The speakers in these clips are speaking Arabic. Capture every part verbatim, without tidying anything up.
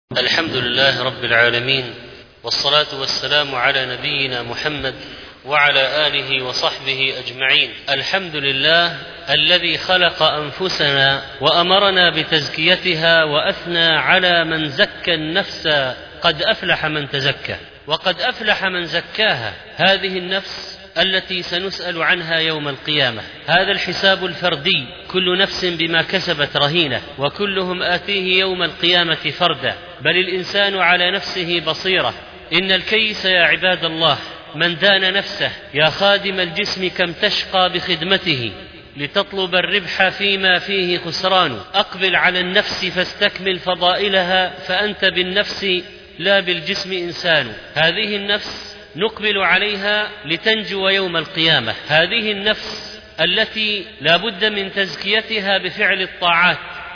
الحمد لله رب العالمين، والصلاة والسلام على نبينا محمد وعلى آله وصحبه أجمعين. الحمد لله الذي خلق أنفسنا وأمرنا بتزكيتها وأثنى على من زكى النفس. قد أفلح من تزكى وقد أفلح من زكاها. هذه النفس التي سنسأل عنها يوم القيامة. هذا الحساب الفردي، كل نفس بما كسبت رهينة، وكلهم آتيه يوم القيامة فردا، بل الإنسان على نفسه بصيرة. إن الكيس يا عباد الله من دان نفسه. يا خادم الجسم كم تشقى بخدمته لتطلب الربح فيما فيه خسران. أقبل على النفس فاستكمل فضائلها، فأنت بالنفس لا بالجسم إنسان. هذه النفس نقبل عليها لتنجو يوم القيامة. هذه النفس التي لا بد من تزكيتها بفعل الطاعات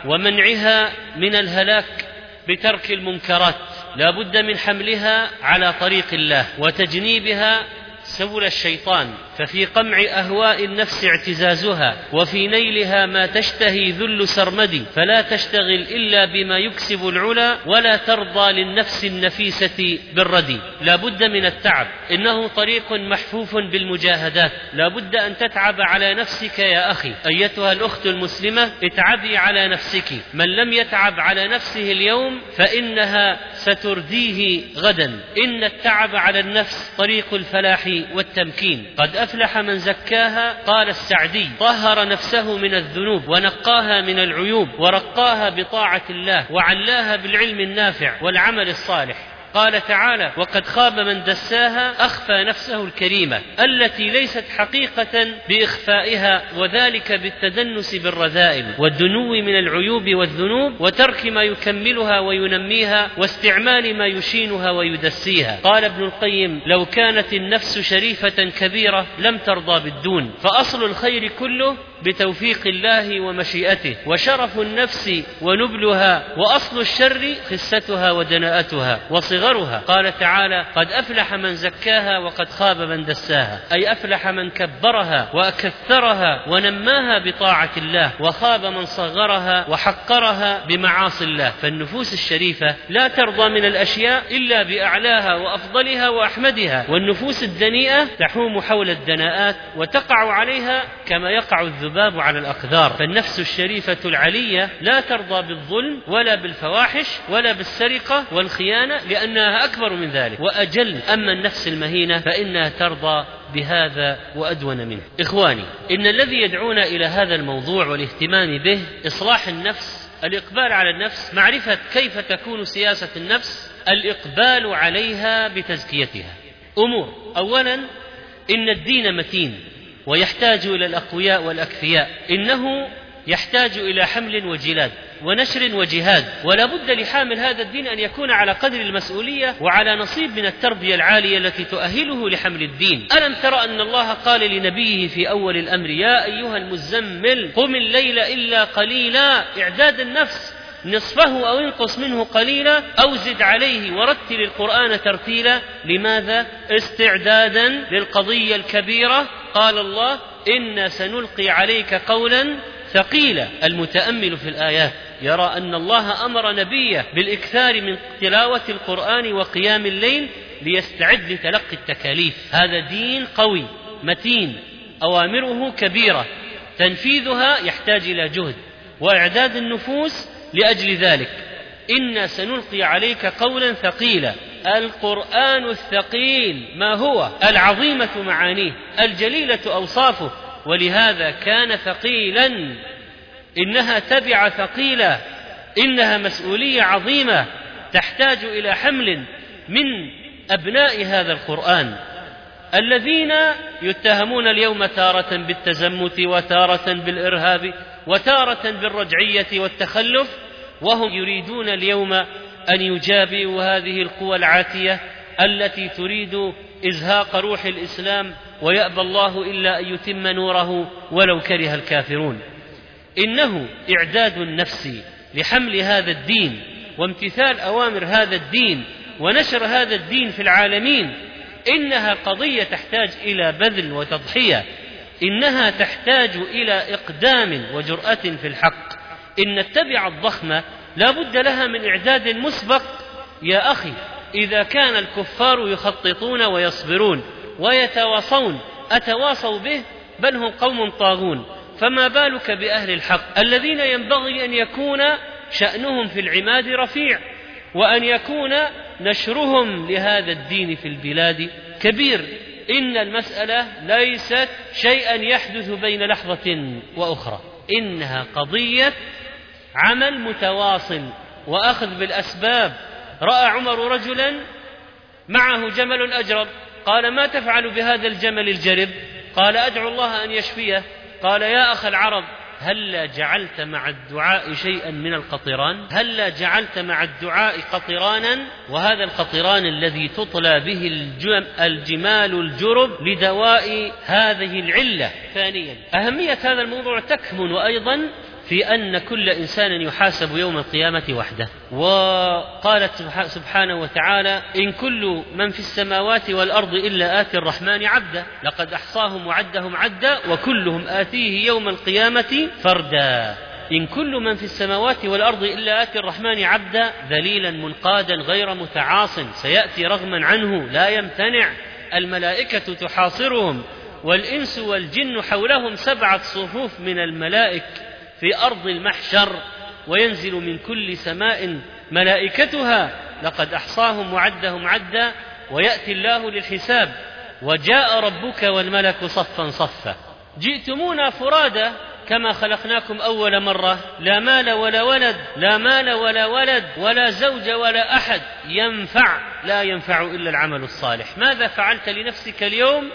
ومنعها من الهلاك بترك المنكرات. لا بد من حملها على طريق الله وتجنيبها سبل الشيطان، ففي قمع أهواء النفس اعتزازها، وفي نيلها ما تشتهي ذل سرمدي. فلا تشتغل إلا بما يكسب العلا، ولا ترضى للنفس النفيسة بالردي. لا بد من التعب، إنه طريق محفوف بالمجاهدات. لا بد أن تتعب على نفسك يا أخي. أيتها الأخت المسلمة، اتعبي على نفسك. من لم يتعب على نفسه اليوم فإنها سترديه غدا. إن التعب على النفس طريق الفلاح والتمكين. قد أفلح من زكاها. قال السعدي: طهر نفسه من الذنوب ونقاها من العيوب، ورقاها بطاعة الله، وعلاها بالعلم النافع والعمل الصالح. قال تعالى: وقد خاب من دساها. أخفى نفسه الكريمة التي ليست حقيقة بإخفائها، وذلك بالتدنس بالرذائل والدنو من العيوب والذنوب، وترك ما يكملها وينميها، واستعمال ما يشينها ويدسيها. قال ابن القيم: لو كانت النفس شريفة كبيرة لم ترضى بالدون، فأصل الخير كله بتوفيق الله ومشيئته، وشرف النفس ونبلها، وأصل الشر خستها ودناءتها وصغرها. قال تعالى: قد أفلح من زكاها وقد خاب من دساها. أي أفلح من كبرها وأكثرها ونماها بطاعة الله، وخاب من صغرها وحقرها بمعاصي الله. فالنفوس الشريفة لا ترضى من الأشياء إلا بأعلاها وأفضلها وأحمدها، والنفوس الدنيئة تحوم حول الدناءات وتقع عليها كما يقع الذباب باب على الأقدار. فالنفس الشريفة العلية لا ترضى بالظلم ولا بالفواحش ولا بالسرقة والخيانة، لأنها أكبر من ذلك وأجل. أما النفس المهينة فإنها ترضى بهذا وأدون منه. إخواني، إن الذي يدعونا إلى هذا الموضوع والاهتمام به إصلاح النفس، الإقبال على النفس، معرفة كيف تكون سياسة النفس، الإقبال عليها بتزكيتها. أمور: أولا، إن الدين متين ويحتاج إلى الأقوياء والأكفياء. إنه يحتاج إلى حمل وجلاد ونشر وجهاد، ولا بد لحامل هذا الدين أن يكون على قدر المسؤولية وعلى نصيب من التربية العالية التي تؤهله لحمل الدين. ألم ترى أن الله قال لنبيه في أول الأمر: يا أيها المزمل قم الليل إلا قليلا. إعداد النفس، نصفه أو انقص منه قليلا أو زد عليه ورتل القرآن ترتيلا. لماذا؟ استعدادا للقضية الكبيرة. قال الله: إنا سنلقي عليك قولا ثقيلا. المتأمل في الآيات يرى أن الله أمر نبيه بالإكثار من تلاوة القرآن وقيام الليل ليستعد لتلقي التكاليف. هذا دين قوي متين، أوامره كبيرة، تنفيذها يحتاج إلى جهد وإعداد النفوس لأجل ذلك. إنا سنلقي عليك قولا ثقيلا. القرآن الثقيل ما هو؟ العظيمة معانيه، الجليلة أوصافه، ولهذا كان ثقيلا. إنها تبع ثقيلة، إنها مسؤولية عظيمة تحتاج إلى حمل من أبناء هذا القرآن، الذين يتهمون اليوم تارة بالتزمت وتارة بالإرهاب وتارة بالرجعية والتخلف، وهم يريدون اليوم أن يجابئوا هذه القوى العاتية التي تريد إزهاق روح الإسلام، ويأبى الله إلا أن يتم نوره ولو كره الكافرون. إنه إعداد النفس لحمل هذا الدين وامتثال أوامر هذا الدين ونشر هذا الدين في العالمين. إنها قضية تحتاج إلى بذل وتضحية، إنها تحتاج إلى إقدام وجرأة في الحق. إن التبعة الضخمة لا بد لها من إعداد مسبق يا أخي إذا كان الكفار يخططون ويصبرون ويتواصون أتواصوا به؟ بل هم قوم طاغون، فما بالك بأهل الحق الذين ينبغي أن يكون شأنهم في العماد رفيع، وأن يكون نشرهم لهذا الدين في البلاد كبير. إن المسألة ليست شيئا يحدث بين لحظة وأخرى، إنها قضية عمل متواصل وأخذ بالأسباب. رأى عمر رجلا معه جمل أجرب، قال: ما تفعل بهذا الجمل الجرب؟ قال: أدعو الله أن يشفيه. قال: يا أخ العرب، هلا جعلت مع الدعاء شيئا من القطران؟ هلا جعلت مع الدعاء قطرانا؟ وهذا القطران الذي تطلى به الجمال الجرب لدواء هذه العلة. ثانيا، أهمية هذا الموضوع تكمن أيضا في أن كل إنسان يحاسب يوم القيامة وحده. وقالت سبحانه وتعالى: إن كل من في السماوات والأرض إلا آتي الرحمن عبدا، لقد أحصاهم وعدهم عدا وكلهم آتيه يوم القيامة فردا. إن كل من في السماوات والأرض إلا آتي الرحمن عبدا، ذليلا منقادا غير متعاص، سيأتي رغما عنه لا يمتنع. الملائكة تحاصرهم والإنس والجن حولهم سبعة صفوف من الملائك في أرض المحشر، وينزل من كل سماء ملائكتها، لقد أحصاهم وعدهم عدا، ويأتي الله للحساب، وجاء ربك والملك صفا صفا. جئتمونا فرادا كما خلقناكم أول مرة، لا مال ولا ولد، لا مال ولا ولد ولا زوج ولا أحد ينفع، لا ينفع إلا العمل الصالح. ماذا فعلت لنفسك اليوم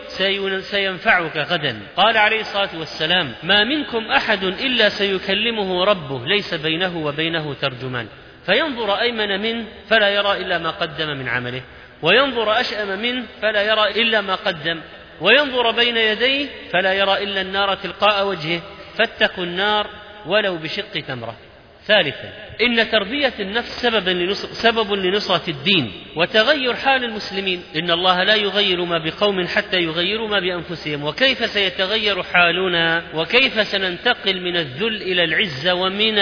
سينفعك غدا. قال عليه الصلاة والسلام: ما منكم أحد إلا سيكلمه ربه ليس بينه وبينه ترجمان، فينظر أيمن منه فلا يرى إلا ما قدم من عمله، وينظر أشأم منه فلا يرى إلا ما قدم، وينظر بين يديه فلا يرى إلا النار تلقاء وجهه، فاتقوا النار ولو بشق تمرة. ثالثا، إن تربية النفس سبب لنصرة, سبب لنصرة الدين وتغير حال المسلمين. إن الله لا يغير ما بقوم حتى يغيروا ما بأنفسهم. وكيف سيتغير حالنا؟ وكيف سننتقل من الذل إلى العزة، ومن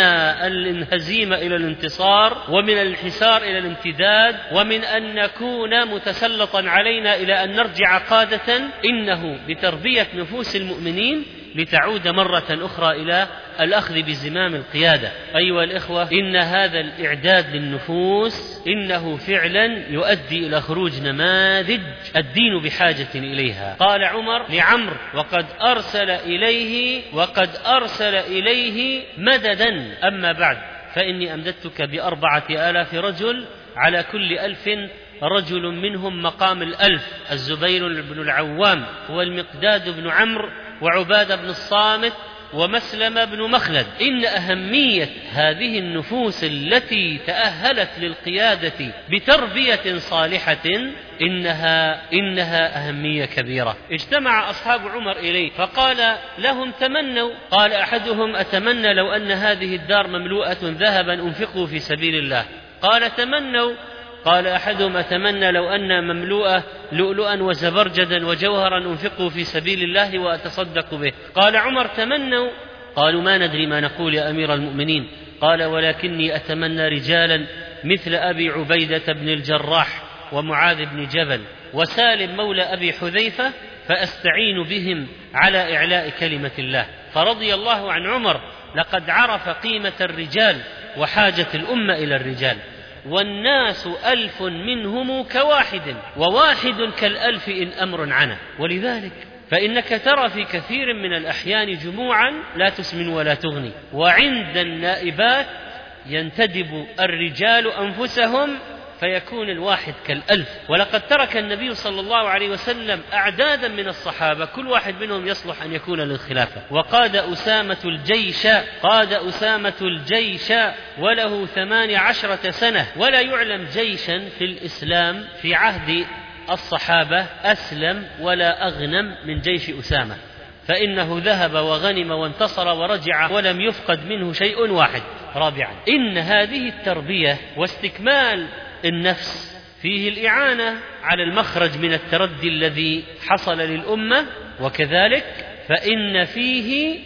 الهزيمة إلى الانتصار، ومن الانحسار إلى الامتداد، ومن أن نكون متسلطا علينا إلى أن نرجع قادة؟ إنه بتربية نفوس المؤمنين لتعود مرة أخرى إلى الأخذ بزمام القيادة. أيها الإخوة، إن هذا الإعداد للنفوس إنه فعلا يؤدي إلى خروج نماذج الدين بحاجة إليها. قال عمر لعمرو: وقد أرسل إليه وقد أرسل إليه مددا، أما بعد فإني أمددتك بأربعة آلاف رجل، على كل ألف رجل منهم مقام الألف، الزبير بن العوام والمقداد بن عمرو وعبادة بن الصامت ومسلم بن مخلد. إن أهمية هذه النفوس التي تأهلت للقيادة بتربية صالحة إنها, إنها أهمية كبيرة. اجتمع أصحاب عمر إليه فقال لهم: تمنوا. قال أحدهم: أتمنى لو أن هذه الدار مملوءة ذهبا أنفقه في سبيل الله. قال: تمنوا. قال أحدهم: أتمنى لو أن مملوءة لؤلؤا وزبرجدا وجوهرا أنفقه في سبيل الله وأتصدق به. قال عمر: تمنوا. قالوا: ما ندري ما نقول يا أمير المؤمنين. قال: ولكني أتمنى رجالا مثل أبي عبيدة بن الجراح ومعاذ بن جبل وسالم مولى أبي حذيفة، فأستعين بهم على إعلاء كلمة الله. فرضي الله عن عمر، لقد عرف قيمة الرجال وحاجة الأمة إلى الرجال، والناس ألف منهم كواحد، وواحد كالألف إن أمر عنا. ولذلك فإنك ترى في كثير من الأحيان جموعا لا تسمن ولا تغني، وعند النائبات ينتدب الرجال أنفسهم فيكون الواحد كالألف. ولقد ترك النبي صلى الله عليه وسلم أعدادا من الصحابة كل واحد منهم يصلح أن يكون للخلافة. وقاد أسامة الجيش قاد أسامة الجيش وله ثمان عشرة سنة، ولا يعلم جيشا في الإسلام في عهد الصحابة أسلم ولا أغنم من جيش أسامة، فإنه ذهب وغنم وانتصر ورجع ولم يفقد منه شيء واحد. رابعا، إن هذه التربية واستكمال النفس فيه الإعانة على المخرج من التردي الذي حصل للأمة، وكذلك فإن فيه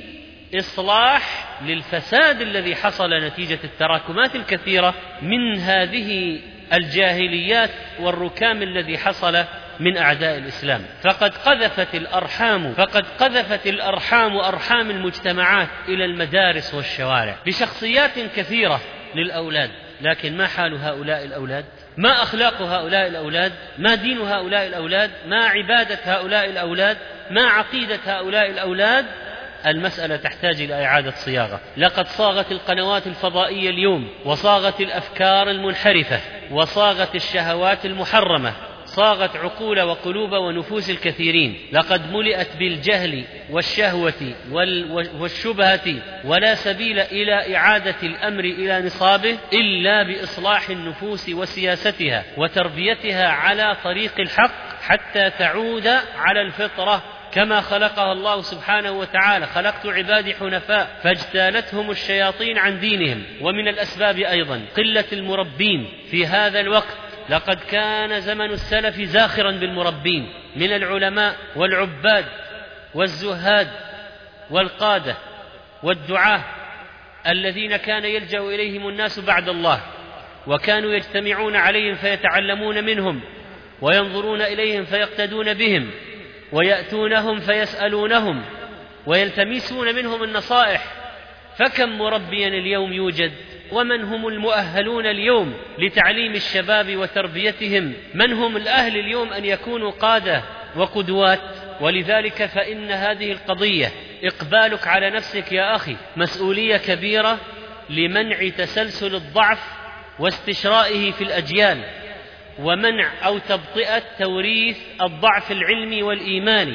إصلاح للفساد الذي حصل نتيجة التراكمات الكثيرة من هذه الجاهليات والركام الذي حصل من أعداء الإسلام. فقد قذفت الأرحام فقد قذفت الأرحام أرحام المجتمعات إلى المدارس والشوارع بشخصيات كثيرة للأولاد. لكن ما حال هؤلاء الأولاد؟ ما أخلاق هؤلاء الأولاد؟ ما دين هؤلاء الأولاد؟ ما عبادة هؤلاء الأولاد؟ ما عقيدة هؤلاء الأولاد؟ المسألة تحتاج إلى إعادة صياغة. لقد صاغت القنوات الفضائية اليوم، وصاغت الأفكار المنحرفة، وصاغت الشهوات المحرمة، صاغت عقول وقلوب ونفوس الكثيرين. لقد ملئت بالجهل والشهوة والشبهة، ولا سبيل إلى إعادة الأمر إلى نصابه إلا بإصلاح النفوس وسياستها وتربيتها على طريق الحق حتى تعود على الفطرة كما خلقها الله سبحانه وتعالى. خلقت عبادي حنفاء فاجتالتهم الشياطين عن دينهم. ومن الأسباب أيضا قلة المربين في هذا الوقت. لقد كان زمن السلف زاخرا بالمربين من العلماء والعباد والزهاد والقادة والدعاة الذين كان يلجأ إليهم الناس بعد الله، وكانوا يجتمعون عليهم فيتعلمون منهم، وينظرون إليهم فيقتدون بهم، ويأتونهم فيسألونهم ويلتمسون منهم النصائح. فكم مربيا اليوم يوجد؟ ومن هم المؤهلون اليوم لتعليم الشباب وتربيتهم؟ من هم الأهل اليوم أن يكونوا قادة وقدوات؟ ولذلك فإن هذه القضية إقبالك على نفسك يا أخي مسؤولية كبيرة لمنع تسلسل الضعف واستشرائه في الأجيال، ومنع أو تبطئة توريث الضعف العلمي والإيماني،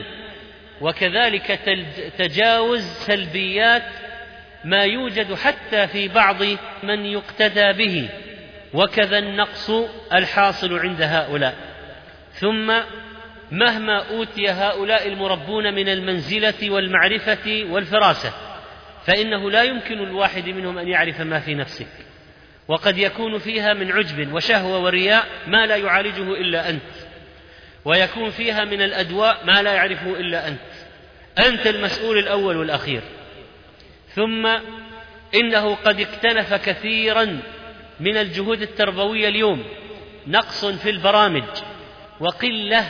وكذلك تجاوز سلبيات ما يوجد حتى في بعض من يقتدى به، وكذا النقص الحاصل عند هؤلاء. ثم مهما أوتي هؤلاء المربون من المنزلة والمعرفة والفراسة، فإنه لا يمكن الواحد منهم أن يعرف ما في نفسك، وقد يكون فيها من عجب وشهوة ورياء ما لا يعالجه إلا أنت، ويكون فيها من الأدواء ما لا يعرفه إلا أنت. أنت المسؤول الأول والأخير. ثم إنه قد اكتنف كثيرا من الجهود التربوية اليوم نقص في البرامج وقلة،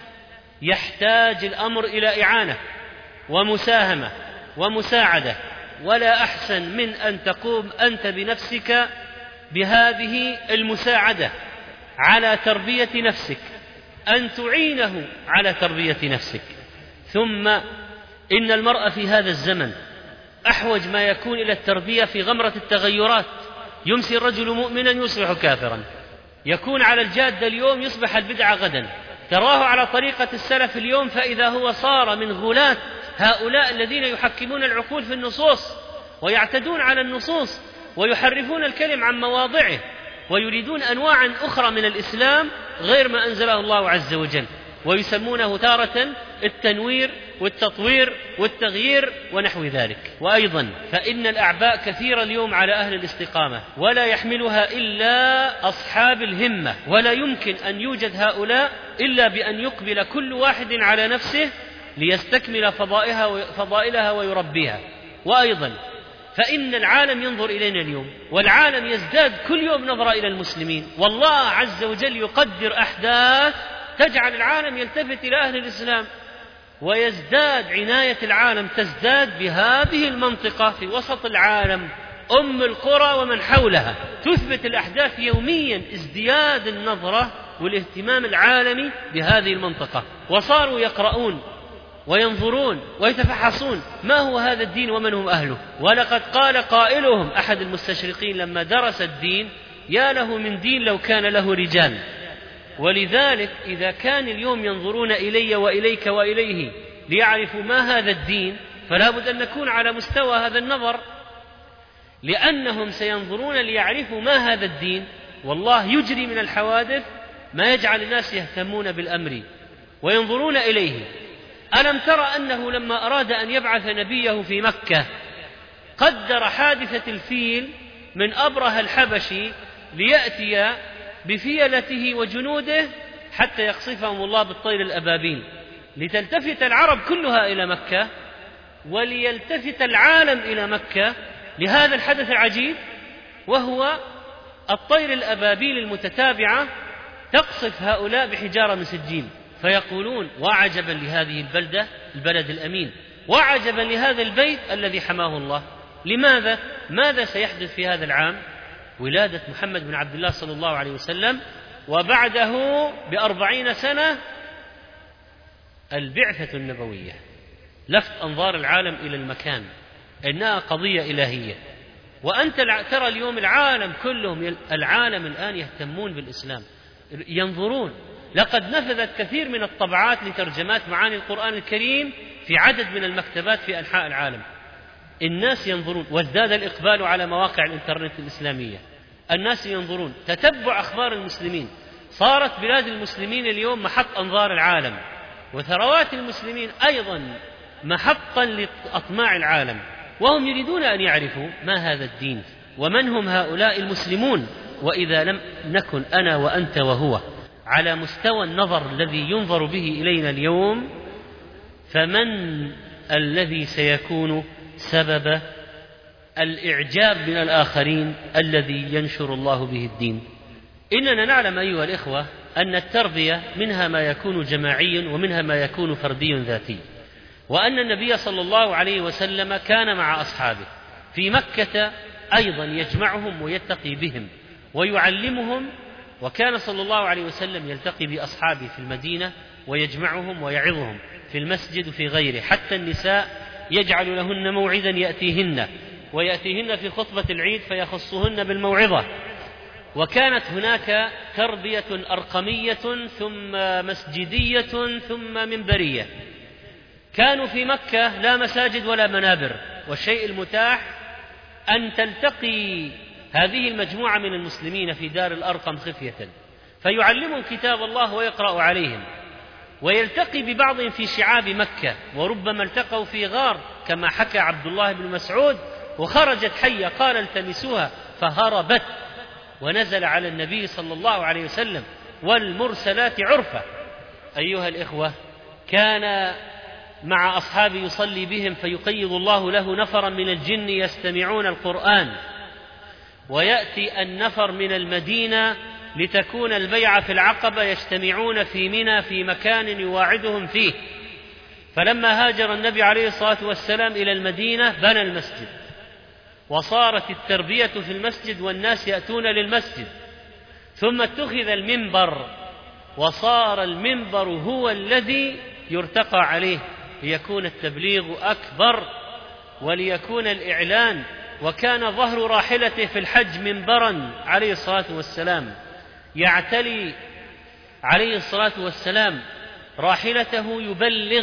يحتاج الأمر إلى إعانة ومساهمة ومساعدة. ولا أحسن من أن تقوم أنت بنفسك بهذه المساعدة على تربية نفسك، أن تعينه على تربية نفسك. ثم إن المرء في هذا الزمن أحوج ما يكون إلى التربية في غمرة التغيرات. يمسي الرجل مؤمنا يصبح كافرا، يكون على الجادة اليوم يصبح البدعة غدا، تراه على طريقة السلف اليوم فإذا هو صار من غلاة هؤلاء الذين يحكمون العقول في النصوص ويعتدون على النصوص ويحرفون الكلم عن مواضعه ويريدون أنواعا أخرى من الإسلام غير ما أنزله الله عز وجل، ويسمونه تارة التنوير والتطوير والتغيير ونحو ذلك. وأيضا فإن الأعباء كثيرة اليوم على أهل الاستقامة ولا يحملها إلا أصحاب الهمة، ولا يمكن أن يوجد هؤلاء إلا بأن يقبل كل واحد على نفسه ليستكمل فضائلها ويربيها. وأيضا فإن العالم ينظر إلينا اليوم، والعالم يزداد كل يوم نظرة إلى المسلمين، والله عز وجل يقدر أحداث تجعل العالم يلتفت إلى أهل الإسلام، ويزداد عناية العالم تزداد بهذه المنطقة في وسط العالم أم القرى ومن حولها. تثبت الأحداث يوميا ازدياد النظرة والاهتمام العالمي بهذه المنطقة، وصاروا يقرؤون وينظرون ويتفحصون ما هو هذا الدين ومن هم أهله. ولقد قال قائلهم أحد المستشرقين لما درس الدين: يا له من دين لو كان له رجال. ولذلك إذا كان اليوم ينظرون إلي وإليك وإليه ليعرفوا ما هذا الدين، فلا بد أن نكون على مستوى هذا النظر، لأنهم سينظرون ليعرفوا ما هذا الدين. والله يجري من الحوادث ما يجعل الناس يهتمون بالأمر وينظرون إليه. ألم ترى أنه لما أراد أن يبعث نبيه في مكة قدر حادثة الفيل من أبره الحبشي ليأتي بفيلته وجنوده حتى يقصفهم الله بالطير الأبابيل، لتلتفت العرب كلها إلى مكة وليلتفت العالم إلى مكة لهذا الحدث العجيب، وهو الطير الأبابيل المتتابعة تقصف هؤلاء بحجارة من سجيل، فيقولون وعجبا لهذه البلدة البلد الأمين، وعجبا لهذا البيت الذي حماه الله. لماذا؟ ماذا سيحدث في هذا العام؟ ولادة محمد بن عبد الله صلى الله عليه وسلم، وبعده بأربعين سنة البعثة النبوية، لفت أنظار العالم إلى المكان، إنها قضية إلهية. وأنت ترى اليوم العالم كلهم، العالم الآن يهتمون بالإسلام، ينظرون. لقد نفذت كثير من الطبعات لترجمات معاني القرآن الكريم في عدد من المكتبات في أنحاء العالم. الناس ينظرون، وازداد الإقبال على مواقع الإنترنت الإسلامية، الناس ينظرون. تتبع أخبار المسلمين، صارت بلاد المسلمين اليوم محط أنظار العالم، وثروات المسلمين أيضا محطا لأطماع العالم، وهم يريدون أن يعرفوا ما هذا الدين ومن هم هؤلاء المسلمون. وإذا لم نكن أنا وأنت وهو على مستوى النظر الذي ينظر به إلينا اليوم، فمن الذي سيكون سبب الإعجاب من الآخرين الذي ينشر الله به الدين؟ إننا نعلم أيها الإخوة أن التربية منها ما يكون جماعي ومنها ما يكون فردي ذاتي، وأن النبي صلى الله عليه وسلم كان مع أصحابه في مكة أيضا يجمعهم ويتقي بهم ويعلمهم، وكان صلى الله عليه وسلم يلتقي بأصحابه في المدينة ويجمعهم ويعظهم في المسجد وفي غيره، حتى النساء يجعل لهن موعدا يأتيهن، ويأتيهن في خطبة العيد فيخصهن بالموعظة. وكانت هناك تربية أرقمية ثم مسجدية ثم منبرية. كانوا في مكة لا مساجد ولا منابر، والشيء المتاح أن تلتقي هذه المجموعة من المسلمين في دار الأرقم خفية، فيعلمهم كتاب الله ويقرأ عليهم، ويلتقي ببعضهم في شعاب مكة، وربما التقوا في غار كما حكى عبد الله بن مسعود، وخرجت حية قال التمسوها فهربت، ونزل على النبي صلى الله عليه وسلم والمرسلات عرفة. أيها الإخوة، كان مع أصحابه يصلي بهم، فيقيض الله له نفرا من الجن يستمعون القرآن، ويأتي النفر من المدينة لتكون البيعة في العقبة، يجتمعون في منى في مكان يواعدهم فيه. فلما هاجر النبي عليه الصلاة والسلام إلى المدينة بنى المسجد، وصارت التربية في المسجد والناس يأتون للمسجد، ثم اتخذ المنبر، وصار المنبر هو الذي يرتقى عليه ليكون التبليغ أكبر وليكون الإعلان. وكان ظهر راحلته في الحج منبرا عليه الصلاة والسلام، يعتلي عليه الصلاة والسلام راحلته يبلغ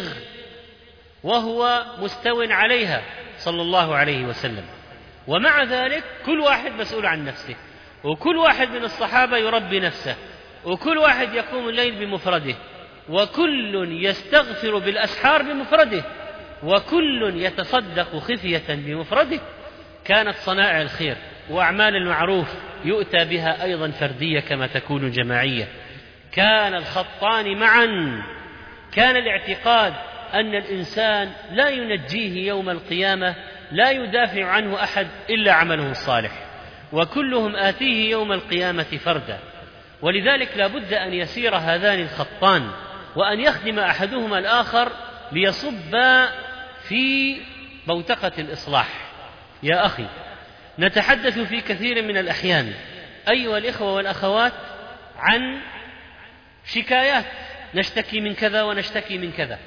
وهو مستو عليها صلى الله عليه وسلم. ومع ذلك كل واحد مسؤول عن نفسه، وكل واحد من الصحابة يربي نفسه، وكل واحد يقوم الليل بمفرده، وكل يستغفر بالأسحار بمفرده، وكل يتصدق خفية بمفرده. كانت صنائع الخير وأعمال المعروف يؤتى بها أيضا فردية كما تكون جماعية. كان الخطان معا، كان الاعتقاد أن الإنسان لا ينجيه يوم القيامة، لا يدافع عنه أحد إلا عمله الصالح، وكلهم آتيه يوم القيامة فردا. ولذلك لا بد أن يسير هذان الخطان، وأن يخدم أحدهما الآخر ليصب في بوتقة الإصلاح. يا أخي، نتحدث في كثير من الأحيان أيها الإخوة والأخوات عن شكايات، نشتكي من كذا ونشتكي من كذا،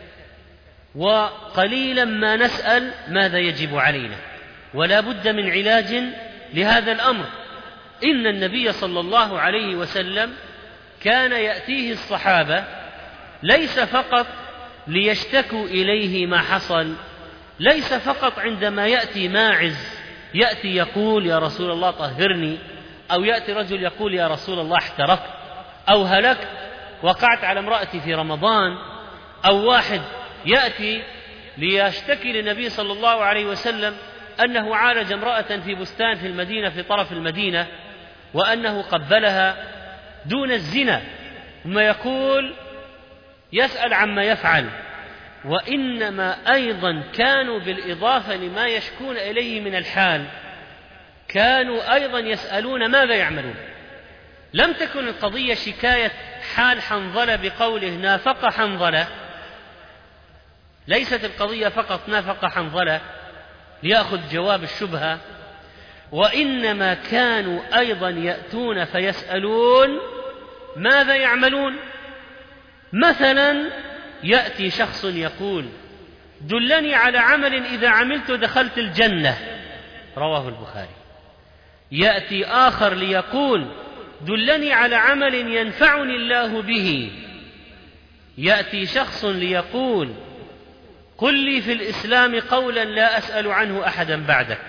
وقليلا ما نسأل ماذا يجب علينا، ولا بد من علاج لهذا الأمر. إن النبي صلى الله عليه وسلم كان يأتيه الصحابة ليس فقط ليشتكوا إليه ما حصل، ليس فقط عندما يأتي ماعز يأتي يقول يا رسول الله طهرني، أو يأتي رجل يقول يا رسول الله احترقت أو هلكت وقعت على امرأتي في رمضان، أو واحد يأتي ليشتكي للنبي صلى الله عليه وسلم أنه عالج امرأة في بستان في المدينة في طرف المدينة، وأنه قبلها دون الزنا، ثم يقول يسأل عما يفعل. وإنما أيضا كانوا بالإضافة لما يشكون إليه من الحال كانوا أيضا يسألون ماذا يعملون. لم تكن القضية شكاية حال حنظلة بقوله نافق حنظلة، ليست القضية فقط نافق حنظلة ليأخذ جواب الشبهة، وإنما كانوا أيضا يأتون فيسألون ماذا يعملون. مثلا يأتي شخص يقول دلني على عمل إذا عملت دخلت الجنة، رواه البخاري. يأتي آخر ليقول دلني على عمل ينفعني الله به. يأتي شخص ليقول قل لي في الإسلام قولا لا أسأل عنه أحدا بعدك.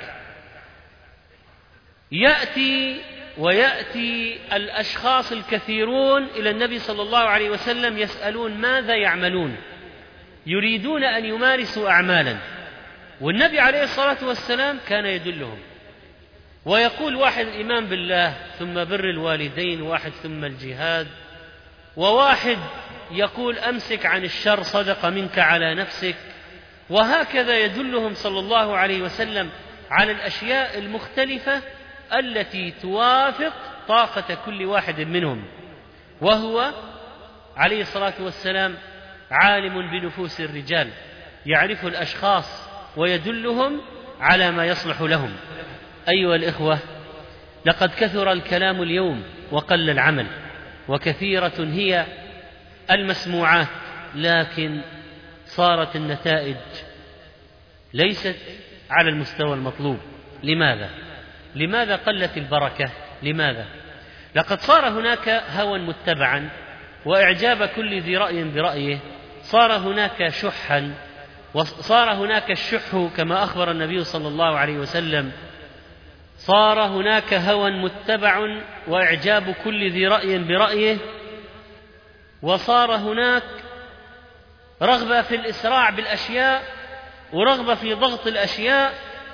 يأتي ويأتي الأشخاص الكثيرون إلى النبي صلى الله عليه وسلم يسألون ماذا يعملون، يريدون أن يمارسوا أعمالا، والنبي عليه الصلاة والسلام كان يدلهم ويقول واحد الإيمان بالله ثم بر الوالدين، واحد ثم الجهاد، وواحد يقول أمسك عن الشر صدق منك على نفسك، وهكذا يدلهم صلى الله عليه وسلم على الأشياء المختلفة التي توافق طاقة كل واحد منهم، وهو عليه الصلاة والسلام عالم بنفوس الرجال، يعرف الأشخاص ويدلهم على ما يصلح لهم. أيها الإخوة، لقد كثر الكلام اليوم وقل العمل، وكثيرة هي المسموعات، لكن صارت النتائج ليست على المستوى المطلوب. لماذا؟ لماذا قلت البركة؟ لماذا؟ لقد صار هناك هوى متبعا وإعجاب كل ذي رأي برأيه، صار هناك شحا، وصار هناك الشح كما أخبر النبي صلى الله عليه وسلم، صار هناك هوى متبع وإعجاب كل ذي رأي برأيه، وصار هناك رغبة في الإسراع بالأشياء ورغبة في ضغط الأشياء.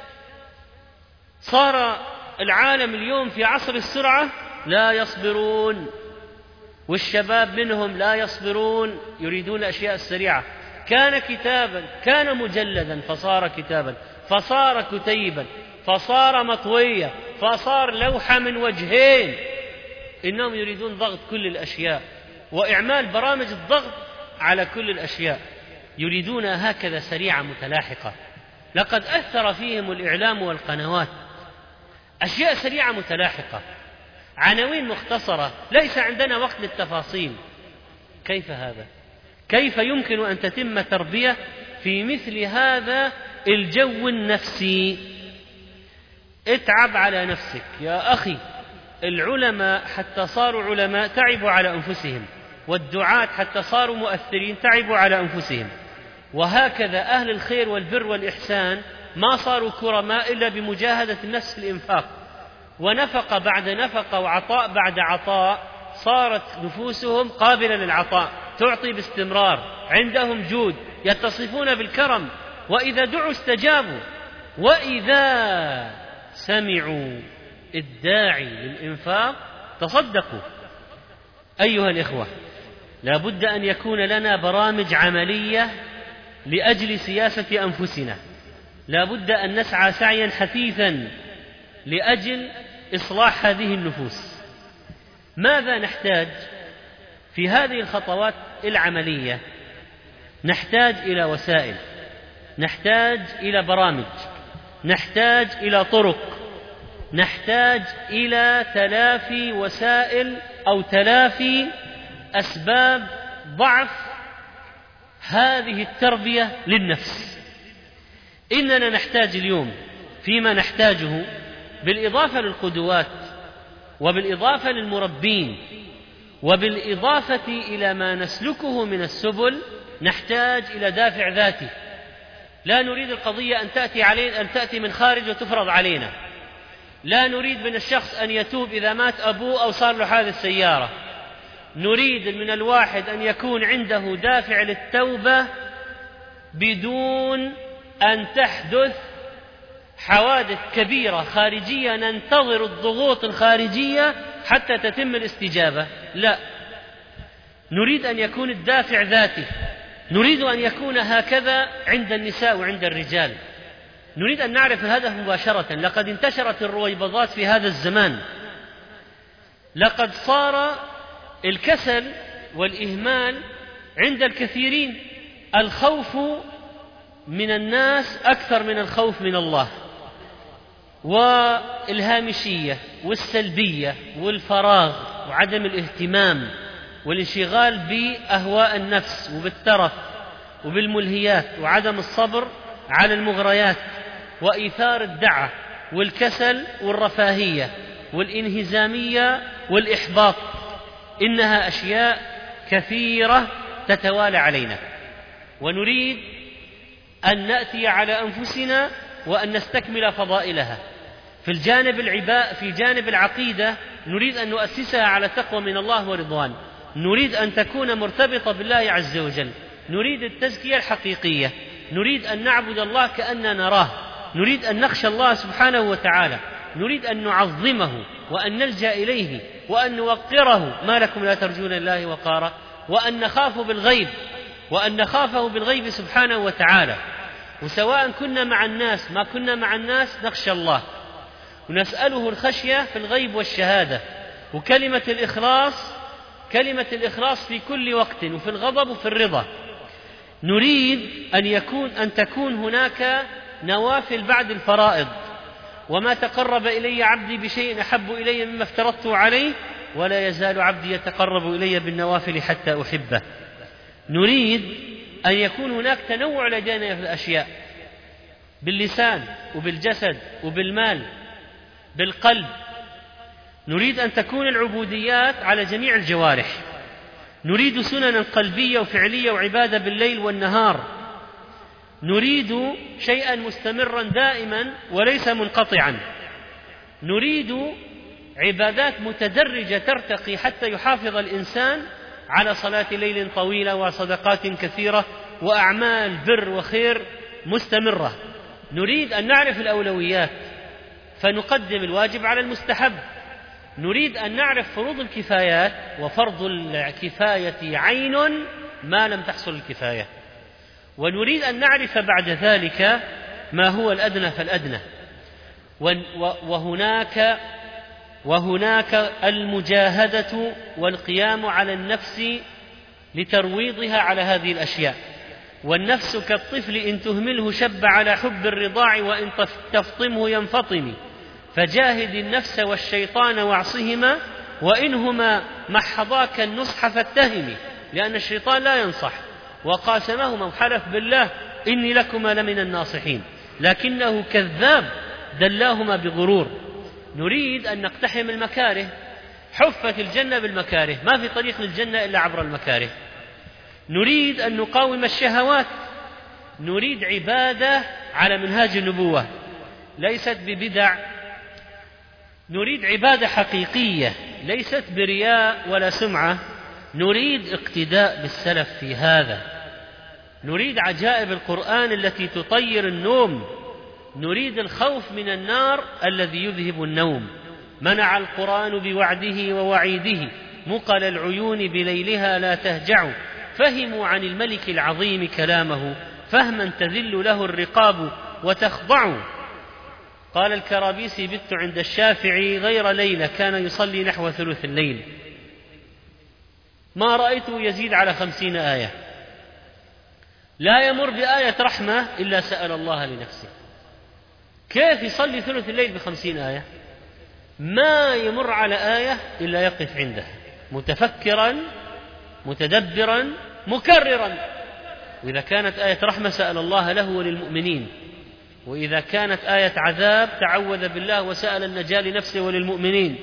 صار العالم اليوم في عصر السرعة، لا يصبرون، والشباب منهم لا يصبرون، يريدون الأشياء السريعة. كان كتابا، كان مجلدا فصار كتابا، فصار كتيبا، فصار مطوية، فصار لوحة من وجهين. إنهم يريدون ضغط كل الأشياء وإعمال برامج الضغط على كل الأشياء، يريدون هكذا سريعة متلاحقة. لقد أثر فيهم الإعلام والقنوات، أشياء سريعة متلاحقة، عناوين مختصرة، ليس عندنا وقت للتفاصيل. كيف هذا؟ كيف يمكن أن تتم تربية في مثل هذا الجو النفسي؟ اتعب على نفسك يا أخي. العلماء حتى صاروا علماء تعبوا على أنفسهم، والدعاة حتى صاروا مؤثرين تعبوا على أنفسهم، وهكذا أهل الخير والبر والإحسان ما صاروا كرماء إلا بمجاهدة النفس في الإنفاق، ونفق بعد نفق وعطاء بعد عطاء، صارت نفوسهم قابلة للعطاء، تعطي باستمرار، عندهم جود، يتصفون بالكرم، وإذا دعوا استجابوا، وإذا سمعوا الداعي للإنفاق تصدقوا. أيها الإخوة، لا بد أن يكون لنا برامج عملية لأجل سياسة أنفسنا، لا بد أن نسعى سعيا حثيثا لأجل إصلاح هذه النفوس. ماذا نحتاج في هذه الخطوات العملية؟ نحتاج إلى وسائل، نحتاج إلى برامج، نحتاج إلى طرق، نحتاج إلى تلافي وسائل أو تلافي أسباب ضعف هذه التربية للنفس. إننا نحتاج اليوم فيما نحتاجه، بالإضافة للقدوات وبالإضافة للمربين وبالإضافة إلى ما نسلكه من السبل، نحتاج إلى دافع ذاتي. لا نريد القضية أن تأتي علينا، أن تأتي من خارج وتفرض علينا. لا نريد من الشخص أن يتوب إذا مات أبوه أو صار له حادث سيارة. نريد من الواحد أن يكون عنده دافع للتوبة بدون أن تحدث حوادث كبيرة خارجية ننتظر الضغوط الخارجية حتى تتم الاستجابة. لا، نريد أن يكون الدافع ذاتي. نريد أن يكون هكذا عند النساء وعند الرجال. نريد أن نعرف الهدف مباشرة. لقد انتشرت الرويبضات في هذا الزمان، لقد صار الكسل والإهمال عند الكثيرين، الخوف من الناس أكثر من الخوف من الله، والهامشية والسلبية والفراغ وعدم الاهتمام والانشغال بأهواء النفس وبالترف وبالملهيات وعدم الصبر على المغريات وإيثار الدعة والكسل والرفاهية والانهزامية والإحباط. إنها أشياء كثيرة تتوالى علينا، ونريد أن نأتي على أنفسنا وأن نستكمل فضائلها. في الجانب العباء في جانب العقيدة نريد أن نؤسسها على تقوى من الله ورضوان، نريد أن تكون مرتبطة بالله عز وجل، نريد التزكية الحقيقية، نريد أن نعبد الله كأننا نراه، نريد أن نخشى الله سبحانه وتعالى، نريد أن نعظمه وأن نلجأ إليه وأن نوقره. ما لكم لا ترجون الله وقارا، وأن نخاف بالغيب وأن نخافه بالغيب سبحانه وتعالى. وسواء كنا مع الناس ما كنا مع الناس نخشى الله ونسأله الخشية في الغيب والشهادة. وكلمة الإخلاص كلمة الإخلاص في كل وقت، وفي الغضب وفي الرضا. نريد أن يكون أن تكون هناك نوافل بعد الفرائض. وما تقرب إلي عبدي بشيء أحب إلي مما افترضته عليه، ولا يزال عبدي يتقرب إلي بالنوافل حتى أحبه. نريد أن يكون هناك تنوع لدينا في الأشياء، باللسان وبالجسد وبالمال بالقلب. نريد أن تكون العبوديات على جميع الجوارح. نريد سننا قلبية وفعلية وعبادة بالليل والنهار. نريد شيئا مستمرا دائما وليس منقطعا. نريد عبادات متدرجة ترتقي حتى يحافظ الإنسان على صلاة ليل طويلة وصدقات كثيرة وأعمال بر وخير مستمرة. نريد أن نعرف الأولويات فنقدم الواجب على المستحب. نريد أن نعرف فروض الكفايات، وفرض الكفاية عين ما لم تحصل الكفاية. ونريد أن نعرف بعد ذلك ما هو الأدنى فالأدنى. وهناك وهناك المجاهدة والقيام على النفس لترويضها على هذه الأشياء. والنفس كالطفل إن تهمله شب على حب الرضاع وإن تفطمه ينفطم. فجاهد النفس والشيطان واعصهما وإنهما محضاك النصح فاتهم، لأن الشيطان لا ينصح. وقاسمهما وحلف بالله إني لكما لمن الناصحين، لكنه كذاب دلاهما بغرور. نريد أن نقتحم المكاره. حفت الجنة بالمكاره، ما في طريق للجنة إلا عبر المكاره. نريد أن نقاوم الشهوات. نريد عبادة على منهاج النبوة ليست ببدع. نريد عبادة حقيقية ليست برياء ولا سمعة. نريد اقتداء بالسلف في هذا. نريد عجائب القرآن التي تطير النوم. نريد الخوف من النار الذي يذهب النوم. منع القرآن بوعده ووعيده مقل العيون بليلها لا تهجع. فهموا عن الملك العظيم كلامه فهما تذل له الرقاب وتخضع. قال الكرابيسي: بت عند الشافعي غير ليلة كان يصلي نحو ثلث الليل، ما رأيته يزيد على خمسين آية، لا يمر بآية رحمة إلا سأل الله لنفسه. كيف يصلي ثلث الليل بخمسين آية؟ ما يمر على آية إلا يقف عندها متفكرا متدبرا مكررا. وإذا كانت آية رحمة سأل الله له وللمؤمنين، وإذا كانت آية عذاب تعوذ بالله وسأل النجاة لنفسه وللمؤمنين.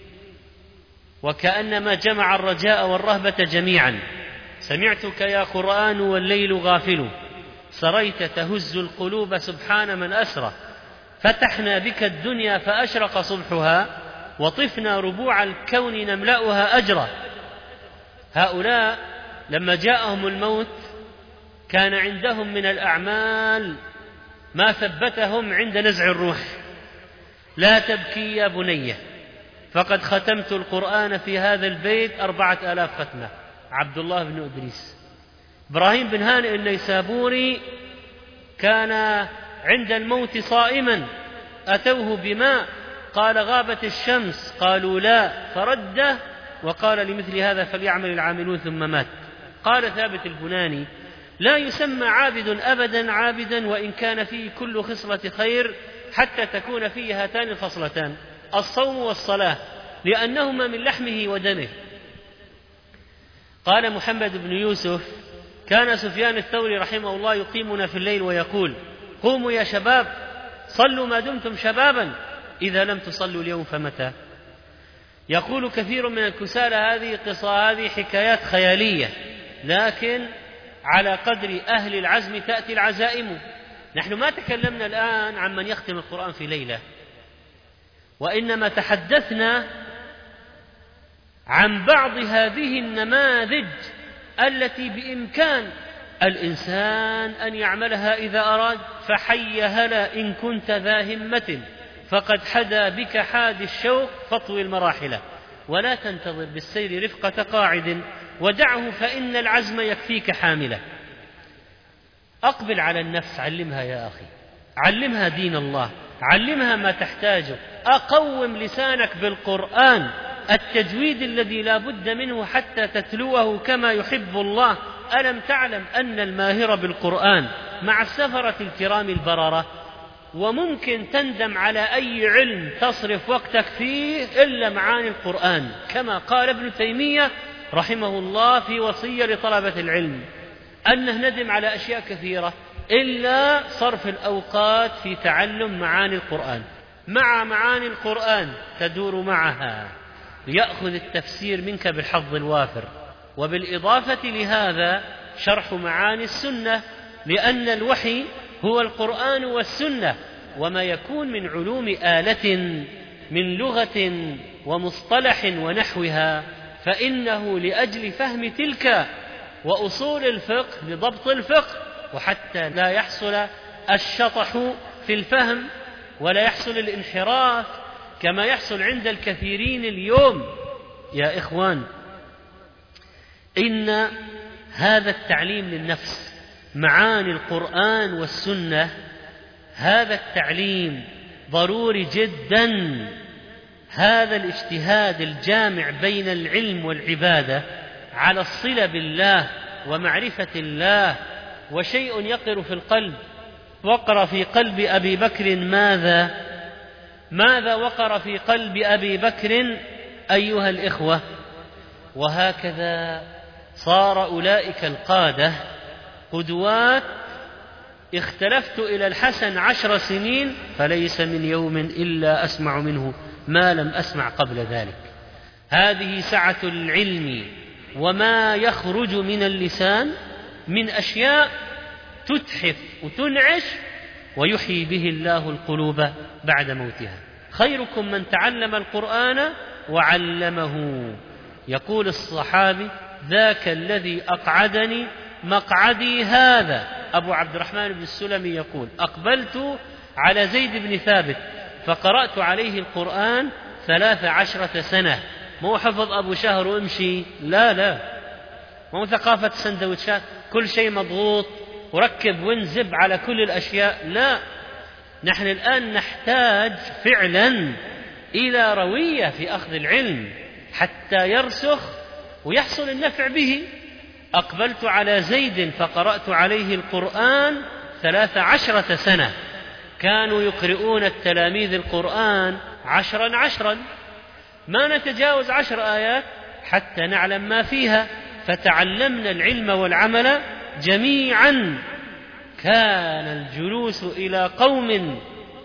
وكأنما جمع الرجاء والرهبة جميعا. سمعتك يا قرآن والليل غافل، سريت تهز القلوب سبحان من أسرى. فتحنا بك الدنيا فأشرق صبحها، وطفنا ربوع الكون نملأها أجرا. هؤلاء لما جاءهم الموت كان عندهم من الأعمال ما ثبتهم عند نزع الروح. لا تبكي يا بنية فقد ختمت القرآن في هذا البيت أربعة آلاف ختمة. عبد الله بن إدريس. إبراهيم بن هانئ النيسابوري كان عند الموت صائما، أتوه بماء قال غابت الشمس، قالوا لا فرده وقال لمثل هذا فليعمل العاملون ثم مات. قال ثابت البناني: لا يسمى عابد أبدا عابدا وإن كان فيه كل خصلة خير حتى تكون فيه هاتان الخصلتان الصوم والصلاة، لأنهما من لحمه ودمه. قال محمد بن يوسف: كان سفيان الثوري رحمه الله يقيمنا في الليل ويقول: قوموا يا شباب صلوا ما دمتم شبابا، إذا لم تصلوا اليوم فمتى؟ يقول كثير من الكسالى هذه قصة، هذه حكايات خيالية، لكن على قدر أهل العزم تأتي العزائم. نحن ما تكلمنا الآن عن من يختم القرآن في ليلة، وإنما تحدثنا عن بعض هذه النماذج التي بإمكان الإنسان أن يعملها إذا أراد. فحي هلا إن كنت ذا همة فقد حدا بك حاد الشوق فاطوي المراحل، ولا تنتظر بالسير رفقة قاعد ودعه فإن العزم يكفيك حاملة. أقبل على النفس، علمها يا أخي، علمها دين الله، علمها ما تحتاجه. أقوم لسانك بالقرآن، التجويد الذي لا بد منه حتى تتلوه كما يحب الله. ألم تعلم أن الماهر بالقرآن مع السفرة الكرام البررة؟ وممكن تندم على أي علم تصرف وقتك فيه إلا معاني القرآن، كما قال ابن تيمية رحمه الله في وصية لطلبة العلم أنه ندم على أشياء كثيرة إلا صرف الأوقات في تعلم معاني القرآن. مع معاني القرآن تدور معها ليأخذ التفسير منك بالحظ الوافر. وبالإضافة لهذا شرح معاني السنة، لأن الوحي هو القرآن والسنة، وما يكون من علوم آلة من لغة ومصطلح ونحوها فإنه لأجل فهم تلك وأصول الفقه لضبط الفقه، وحتى لا يحصل الشطح في الفهم ولا يحصل الانحراف كما يحصل عند الكثيرين اليوم. يا إخوان، إن هذا التعليم للنفس معاني القرآن والسنة، هذا التعليم ضروري جدا. هذا الاجتهاد الجامع بين العلم والعبادة على الصلة بالله ومعرفة الله، وشيء يقر في القلب. وقر في قلب أبي بكر ماذا؟ ماذا وقر في قلب أبي بكر أيها الإخوة؟ وهكذا صار أولئك القادة قدوات. اختلفت إلى الحسن عشر سنين فليس من يوم إلا أسمع منه ما لم أسمع قبل ذلك. هذه سعة العلم وما يخرج من اللسان من أشياء تتحف وتنعش ويحيي به الله القلوب بعد موتها. خيركم من تعلم القرآن وعلمه. يقول الصحابي: ذاك الذي أقعدني مقعدي هذا. أبو عبد الرحمن بن السلمي يقول: أقبلت على زيد بن ثابت فقرأت عليه القرآن ثلاث عشرة سنة. مو حفظ أبو شهر وامشي، لا لا، مو ثقافة سندوتشات كل شيء مضغوط وركب وانزب على كل الأشياء، لا. نحن الآن نحتاج فعلا إلى روية في أخذ العلم حتى يرسخ ويحصل النفع به. أقبلت على زيد فقرأت عليه القرآن ثلاث عشرة سنة. كانوا يقرؤون التلاميذ القرآن عشرا عشرا، ما نتجاوز عشر آيات حتى نعلم ما فيها. فتعلمنا العلم والعمل جميعا. كان الجلوس إلى قوم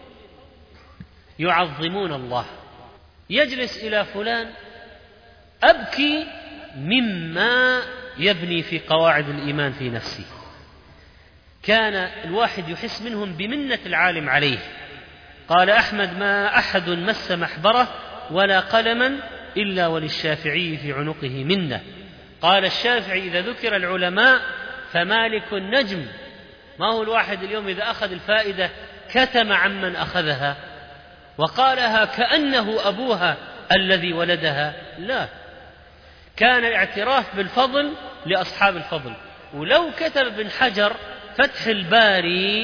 يعظمون الله، يجلس إلى فلان أبكي مما يبني في قواعد الإيمان في نفسي. كان الواحد يحس منهم بمنة العالم عليه. قال أحمد: ما أحد مس محبرة ولا قلما إلا وللشافعي في عنقه منة. قال الشافعي: إذا ذكر العلماء فمالك النجم. ما هو الواحد اليوم إذا أخذ الفائدة كتم عمن أخذها وقالها كأنه أبوها الذي ولدها، لا. كان الاعتراف بالفضل لأصحاب الفضل. ولو كتب ابن حجر فتح الباري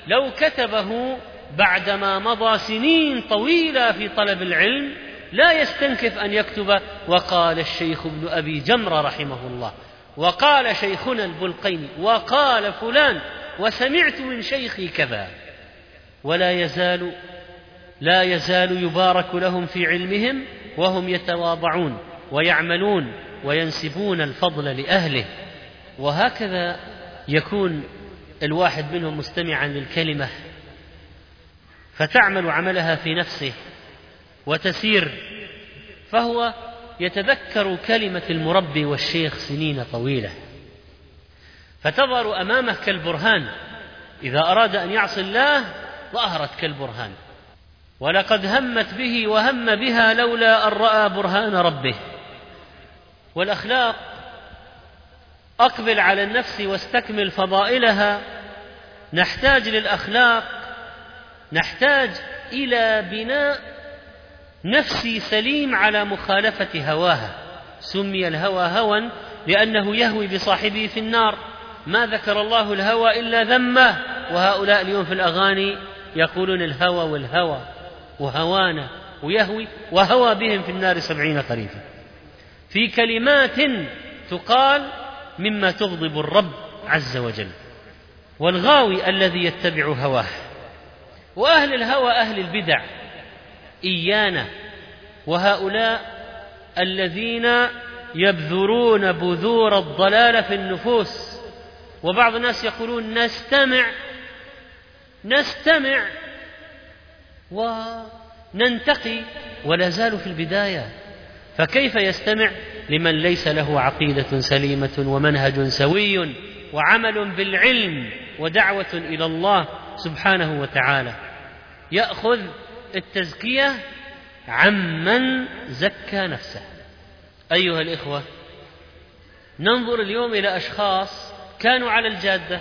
لو كتبه بعدما مضى سنين طويلة في طلب العلم لا يستنكف أن يكتب وقال الشيخ ابن أبي جمرة رحمه الله، وقال شيخنا البلقيني، وقال فلان، وسمعت من شيخي كذا، ولا يزال لا يزال يبارك لهم في علمهم وهم يتواضعون ويعملون وينسبون الفضل لأهله. وهكذا يكون الواحد منهم مستمعا للكلمة فتعمل عملها في نفسه وتسير، فهو يتذكر كلمة المربي والشيخ سنين طويلة، فتظهر أمامه كالبرهان. إذا أراد أن يعصي الله ظهرت كالبرهان، ولقد همت به وهم بها لولا أن رأى برهان ربه. والأخلاق، أقبل على النفس واستكمل فضائلها. نحتاج للأخلاق، نحتاج إلى بناء نفسي سليم على مخالفة هواها. سمي الهوى هوى لأنه يهوي بصاحبه في النار. ما ذكر الله الهوى إلا ذمه، وهؤلاء اليوم في الأغاني يقولون الهوى والهوى وهوانا ويهوي، وهوى بهم في النار سبعين خريفا، في كلمات تقال مما تغضب الرب عز وجل. والغاوي الذي يتبع هواه. وأهل الهوى أهل البدع إيانا، وهؤلاء الذين يبذرون بذور الضلال في النفوس. وبعض الناس يقولون نستمع نستمع وننتقي، ولا زالوا في البداية. فكيف يستمع لمن ليس له عقيدة سليمة ومنهج سوي وعمل بالعلم ودعوة إلى الله سبحانه وتعالى؟ يأخذ التزكية عمن زكى نفسه. أيها الإخوة، ننظر اليوم إلى أشخاص كانوا على الجادة،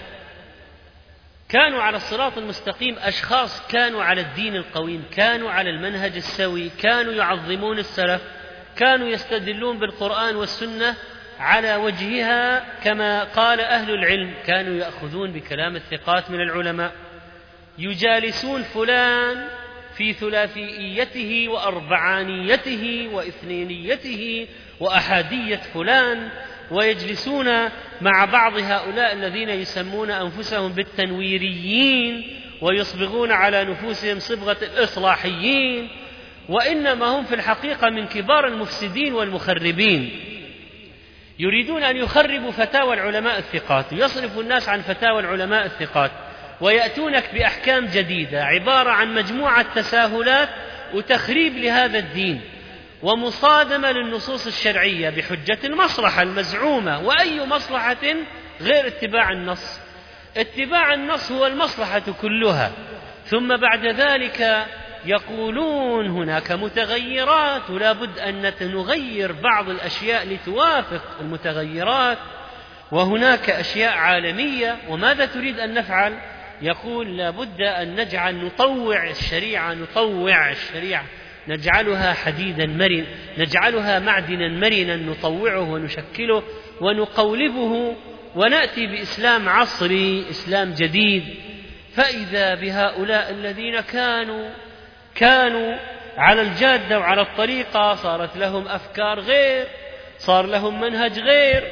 كانوا على الصراط المستقيم، أشخاص كانوا على الدين القويم، كانوا على المنهج السوي، كانوا يعظمون السلف، كانوا يستدلون بالقرآن والسنة على وجهها كما قال أهل العلم، كانوا يأخذون بكلام الثقات من العلماء، يجالسون فلان في ثلاثيته وأربعانيته وإثنينيته وأحادية فلان، ويجلسون مع بعض هؤلاء الذين يسمون أنفسهم بالتنويريين ويصبغون على نفوسهم صبغة الإصلاحيين، وإنما هم في الحقيقة من كبار المفسدين والمخربين. يريدون أن يخربوا فتاوى العلماء الثقات، ويصرفوا الناس عن فتاوى العلماء الثقات، ويأتونك بأحكام جديدة عبارة عن مجموعة تساهلات وتخريب لهذا الدين ومصادمة للنصوص الشرعية بحجة المصلحة المزعومة. وأي مصلحة غير اتباع النص؟ اتباع النص هو المصلحة كلها. ثم بعد ذلك يقولون هناك متغيرات ولا بد أن نغير بعض الأشياء لتوافق المتغيرات، وهناك أشياء عالمية، وماذا تريد أن نفعل؟ يقول لا بد أن نجعل نطوع الشريعة نطوع الشريعة نجعلها حديدا مرن، نجعلها معدنا مرنا، نطوعه ونشكله ونقولبه، ونأتي بإسلام عصري، إسلام جديد. فإذا بهؤلاء الذين كانوا كانوا على الجادة وعلى الطريقة صارت لهم أفكار غير، صار لهم منهج غير،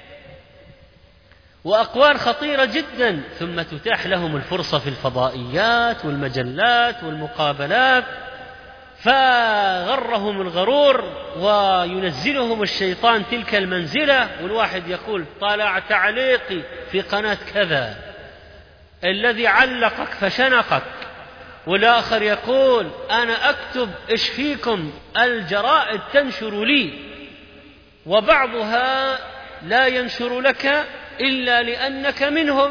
وأقوال خطيرة جدا، ثم تتاح لهم الفرصة في الفضائيات والمجلات والمقابلات، فغرهم الغرور وينزلهم الشيطان تلك المنزلة. والواحد يقول طالع تعليقي في قناة كذا، الذي علقك فشنقك، والآخر يقول أنا أكتب إيش فيكم، الجرائد تنشر لي، وبعضها لا ينشر لك إلا لأنك منهم،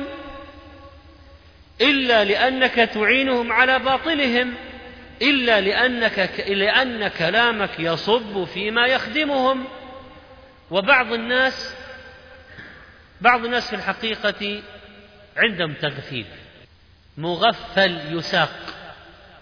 إلا لأنك تعينهم على باطلهم، إلا لأنك لأن كلامك يصب فيما يخدمهم. وبعض الناس بعض الناس في الحقيقة عندهم تغفيل، مغفل يساق.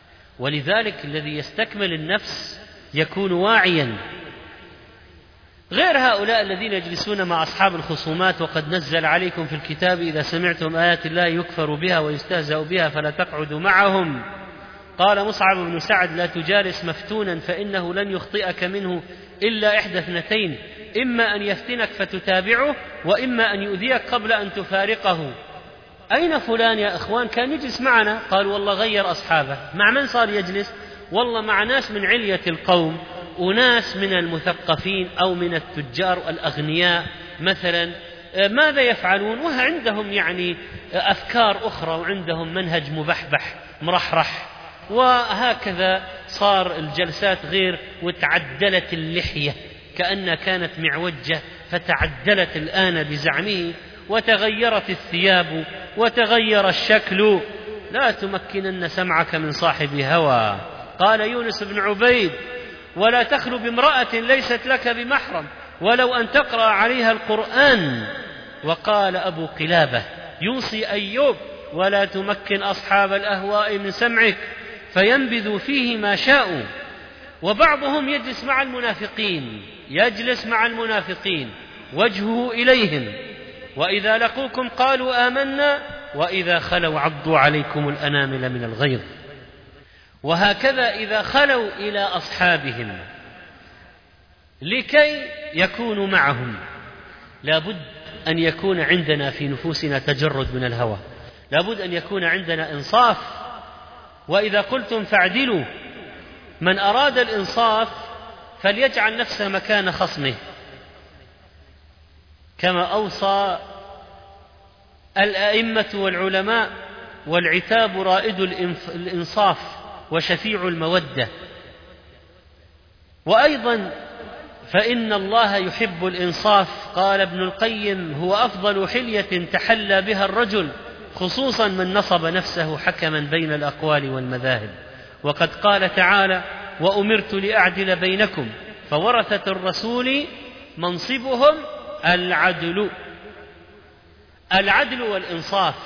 ولذلك الذي يستكمل النفس يكون واعيا. غير هؤلاء الذين يجلسون مع أصحاب الخصومات. وقد نزل عليكم في الكتاب إذا سمعتم آيات الله يكفر بها ويستهزأ بها فلا تقعدوا معهم. قال مصعب بن سعد: لا تجالس مفتونا فإنه لن يخطئك منه إلا إحدى اثنتين، إما أن يفتنك فتتابعه، وإما أن يؤذيك قبل أن تفارقه. أين فلان يا إخوان؟ كان يجلس معنا. قالوا: والله غير أصحابه. مع من صار يجلس؟ والله مع ناس من علية القوم، وناس من المثقفين أو من التجار الأغنياء مثلا. ماذا يفعلون؟ وعندهم يعني أفكار أخرى، وعندهم منهج مبحبح مرحرح. وهكذا صار الجلسات غير، وتعدلت اللحية كأنها كانت معوجة فتعدلت الآن بزعمه، وتغيرت الثياب وتغير الشكل. لا تمكنن سمعك من صاحب هوى. قال يونس بن عبيد: ولا تخلو بامرأة ليست لك بمحرم ولو أن تقرأ عليها القرآن. وقال أبو قلابة يوصي أيوب: ولا تمكن أصحاب الأهواء من سمعك فينبذوا فيه ما شاءوا. وبعضهم يجلس مع المنافقين، يجلس مع المنافقين وجهه إليهم، وإذا لقوكم قالوا آمنا وإذا خلوا عضوا عليكم الأنامل من الغيظ. وهكذا إذا خلوا إلى أصحابهم لكي يكونوا معهم. لابد أن يكون عندنا في نفوسنا تجرد من الهوى، لابد أن يكون عندنا إنصاف. وإذا قلتم فاعدلوا، من أراد الإنصاف فليجعل نفسه مكان خصمه، كما أوصى الأئمة والعلماء: والعتاب رائد الإنصاف وشفيع المودة. وأيضا فإن الله يحب الإنصاف. قال ابن القيم: هو أفضل حلية تحلى بها الرجل، خصوصا من نصب نفسه حكما بين الأقوال والمذاهب. وقد قال تعالى: وأمرت لأعدل بينكم. فورثة الرسول منصبهم العدل، العدل والإنصاف.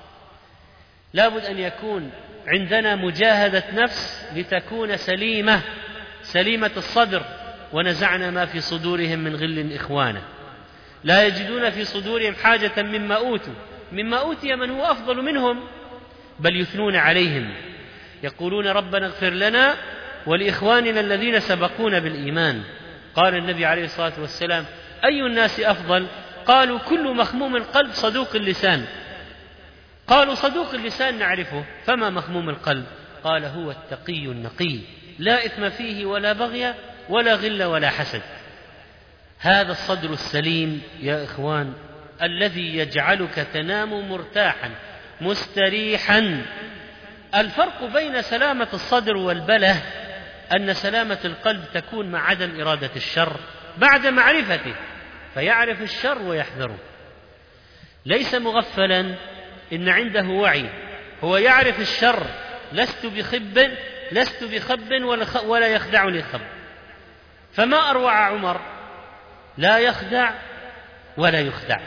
لابد أن يكون عندنا مجاهدة نفس لتكون سليمة، سليمة الصدر. ونزعنا ما في صدورهم من غل إخوانا لا يجدون في صدورهم حاجة مما أوتوا مما أوتي من هو أفضل منهم، بل يثنون عليهم، يقولون ربنا اغفر لنا ولإخواننا الذين سبقونا بالإيمان. قال النبي عليه الصلاة والسلام: أي الناس أفضل؟ قالوا: كل مخموم القلب صدوق اللسان. قالوا: صدوق اللسان نعرفه، فما مخموم القلب؟ قال: هو التقي النقي، لا إثم فيه ولا بغي ولا غل ولا حسد. هذا الصدر السليم يا إخوان الذي يجعلك تنام مرتاحا مستريحا. الفرق بين سلامة الصدر والبله أن سلامة القلب تكون مع عدم إرادة الشر بعد معرفته، فيعرف الشر ويحذره. ليس مغفلا، إن عنده وعي، هو يعرف الشر. لست بخب لست بخب ولا يخدعني خب. فما أروع عمر، لا يخدع ولا يخدع.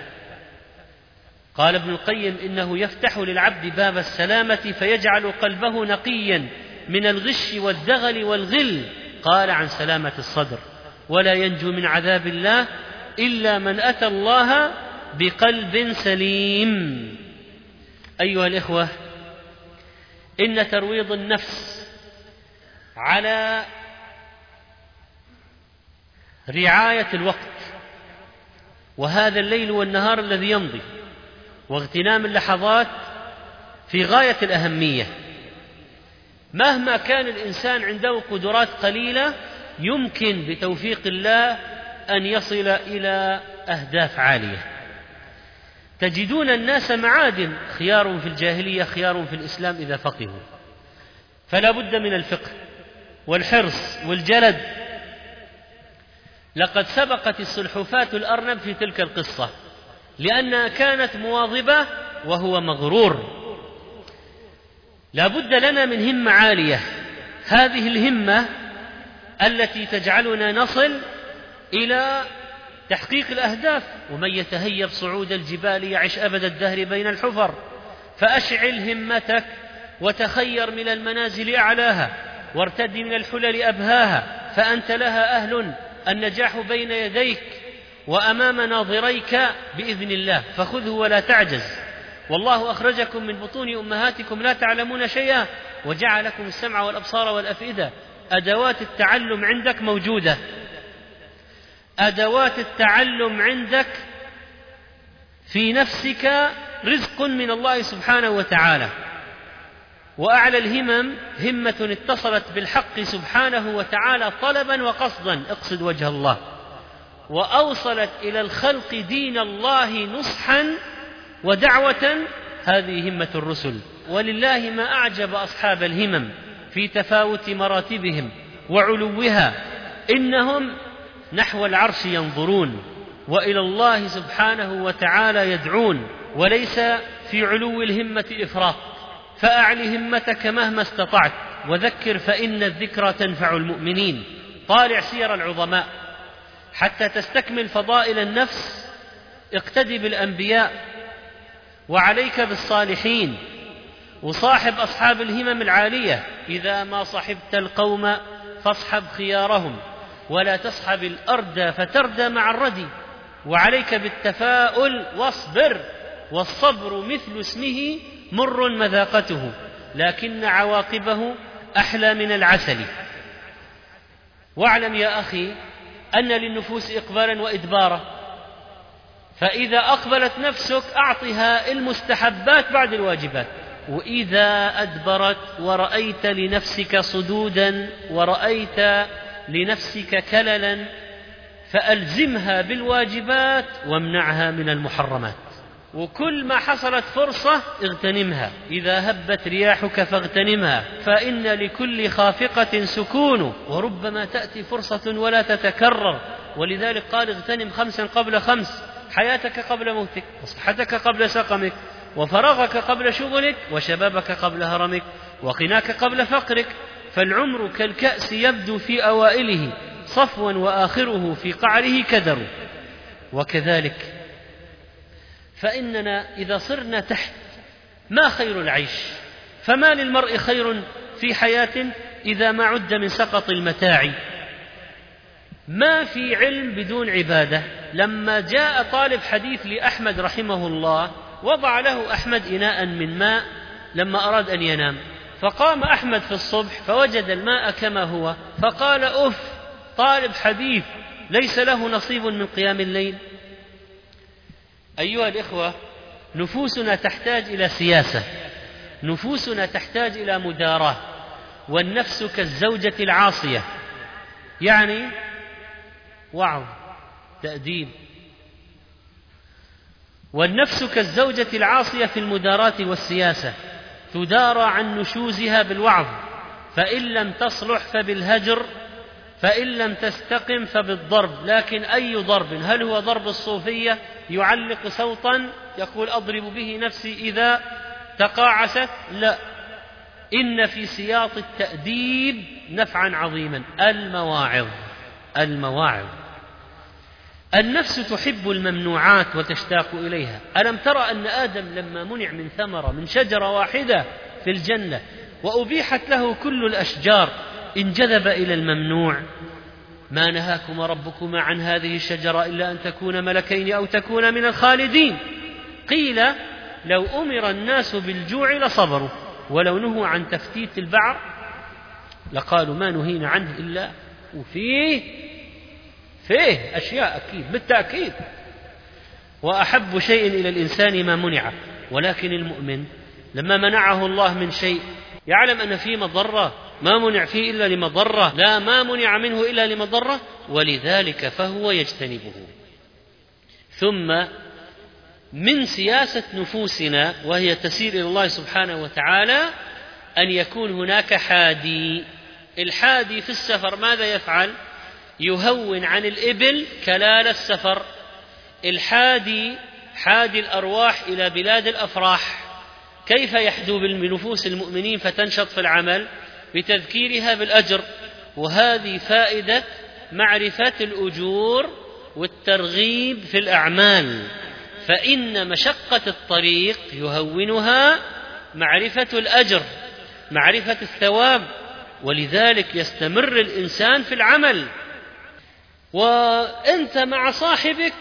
قال ابن القيم: إنه يفتح للعبد باب السلامة فيجعل قلبه نقيا من الغش والدغل والغل. قال عن سلامة الصدر: ولا ينجو من عذاب الله إلا من أتى الله بقلب سليم. أيها الإخوة، إن ترويض النفس على رعاية الوقت وهذا الليل والنهار الذي يمضي واغتنام اللحظات في غاية الأهمية. مهما كان الإنسان عنده قدرات قليلة، يمكن بتوفيق الله أن يصل إلى أهداف عالية. تجدون الناس معادن، خيار في الجاهلية خيار في الإسلام إذا فقهوا. فلا بد من الفقه والحرص والجلد. لقد سبقت السلحفاة الأرنب في تلك القصة لأنها كانت مواظبة وهو مغرور. لا بد لنا من همة عالية، هذه الهمة التي تجعلنا نصل إلى تحقيق الأهداف. ومن يتهيب صعود الجبال يعش أبد الدهر بين الحفر. فأشعل همتك وتخير من المنازل أعلاها، وارتد من الحلل أبهاها، فأنت لها أهل النجاح بين يديك وأمام ناظريك بإذن الله، فخذه ولا تعجز. والله أخرجكم من بطون أمهاتكم لا تعلمون شيئا وجعل لكم السمع والأبصار والأفئدة. أدوات التعلم عندك موجودة، أدوات التعلم عندك في نفسك رزق من الله سبحانه وتعالى. وأعلى الهمم همة اتصلت بالحق سبحانه وتعالى طلبا وقصدا، اقصد وجه الله، وأوصلت إلى الخلق دين الله نصحا ودعوة، هذه همة الرسل. ولله ما أعجب أصحاب الهمم في تفاوت مراتبهم وعلوها، إنهم نحو العرش ينظرون وإلى الله سبحانه وتعالى يدعون، وليس في علو الهمة إفراط. فأعل همتك مهما استطعت، وذكر فإن الذكرى تنفع المؤمنين. طالع سير العظماء حتى تستكمل فضائل النفس، اقتدي بالأنبياء وعليك بالصالحين، وصاحب أصحاب الهمم العالية. إذا ما صحبت القوم فاصحب خيارهم، ولا تصحب الأردى فتردى مع الردي. وعليك بالتفاؤل واصبر، والصبر مثل اسمه مر مذاقته، لكن عواقبه أحلى من العسل. واعلم يا أخي أن للنفوس إقبالا وإدبارا، فإذا أقبلت نفسك أعطها المستحبات بعد الواجبات، وإذا أدبرت ورأيت لنفسك صدودا ورأيت لنفسك كللا فألزمها بالواجبات وامنعها من المحرمات. وكل ما حصلت فرصة اغتنمها، إذا هبت رياحك فاغتنمها، فإن لكل خافقة سكون، وربما تأتي فرصة ولا تتكرر. ولذلك قال اغتنم خمسا قبل خمس: حياتك قبل موتك، وصحتك قبل سقمك، وفراغك قبل شغلك، وشبابك قبل هرمك، وغناك قبل فقرك. فالعمر كالكأس يبدو في أوائله صفوا وآخره في قعره كدر. وكذلك فإننا إذا صرنا تحت ما خير العيش؟ فما للمرء خير في حياة إذا ما عد من سقط المتاع. ما في علم بدون عبادة. لما جاء طالب حديث لأحمد رحمه الله، وضع له أحمد إناء من ماء لما أراد أن ينام، فقام أحمد في الصبح فوجد الماء كما هو، فقال: أف، طالب حديث ليس له نصيب من قيام الليل. أيها الإخوة، نفوسنا تحتاج إلى سياسة، نفوسنا تحتاج إلى مداراة. والنفس كالزوجة العاصية، يعني وعظ، تأديب. والنفس كالزوجة العاصية في المداراة والسياسة، تدارى عن نشوزها بالوعظ، فإن لم تصلح فبالهجر، فإن لم تستقم فبالضرب. لكن أي ضرب؟ هل هو ضرب الصوفية يعلق صوتا يقول أضرب به نفسي إذا تقاعست؟ لا، إن في سياط التأديب نفعا عظيما. المواعظ، المواعظ. النفس تحب الممنوعات وتشتاق إليها. ألم ترى أن آدم لما منع من ثمرة من شجرة واحدة في الجنة وأبيحت له كل الأشجار انجذب إلى الممنوع؟ ما نهاكما ربكما عن هذه الشجرة إلا أن تكونا ملكين أو تكونا من الخالدين. قيل: لو أمر الناس بالجوع لصبروا، ولو نهوا عن تفتيت البعر لقالوا ما نهينا عنه إلا. وفيه فيه أشياء أكيد بالتأكيد. وأحب شيء إلى الإنسان ما منع. ولكن المؤمن لما منعه الله من شيء يعلم أن فيه مضرة، ما منع فيه إلا لمضرة، لا ما منع منه إلا لمضرة، ولذلك فهو يجتنبه. ثم من سياسة نفوسنا وهي تسير إلى الله سبحانه وتعالى أن يكون هناك حادي. الحادي في السفر ماذا يفعل؟ يهون عن الإبل كلال السفر. الحادي حادي الأرواح إلى بلاد الأفراح. كيف يحدو بنفوس المؤمنين فتنشط في العمل؟ بتذكيرها بالأجر. وهذه فائدة معرفة الأجور والترغيب في الأعمال، فإن مشقة الطريق يهونها معرفة الأجر، معرفة الثواب، ولذلك يستمر الإنسان في العمل. وأنت مع صاحبك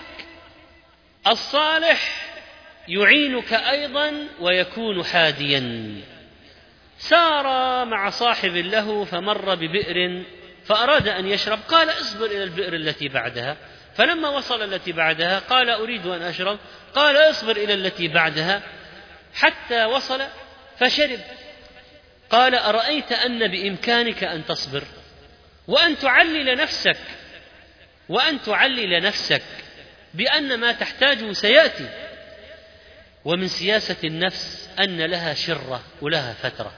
الصالح يعينك أيضا ويكون حاديا. سار مع صاحب له فمر ببئر فأراد أن يشرب، قال اصبر إلى البئر التي بعدها، فلما وصل التي بعدها قال أريد أن أشرب، قال اصبر إلى التي بعدها، حتى وصل فشرب. قال أرأيت أن بإمكانك أن تصبر وأن تعلل نفسك وأن تعلل نفسك بأن ما تحتاجه سيأتي. ومن سياسة النفس أن لها شرة ولها فترة،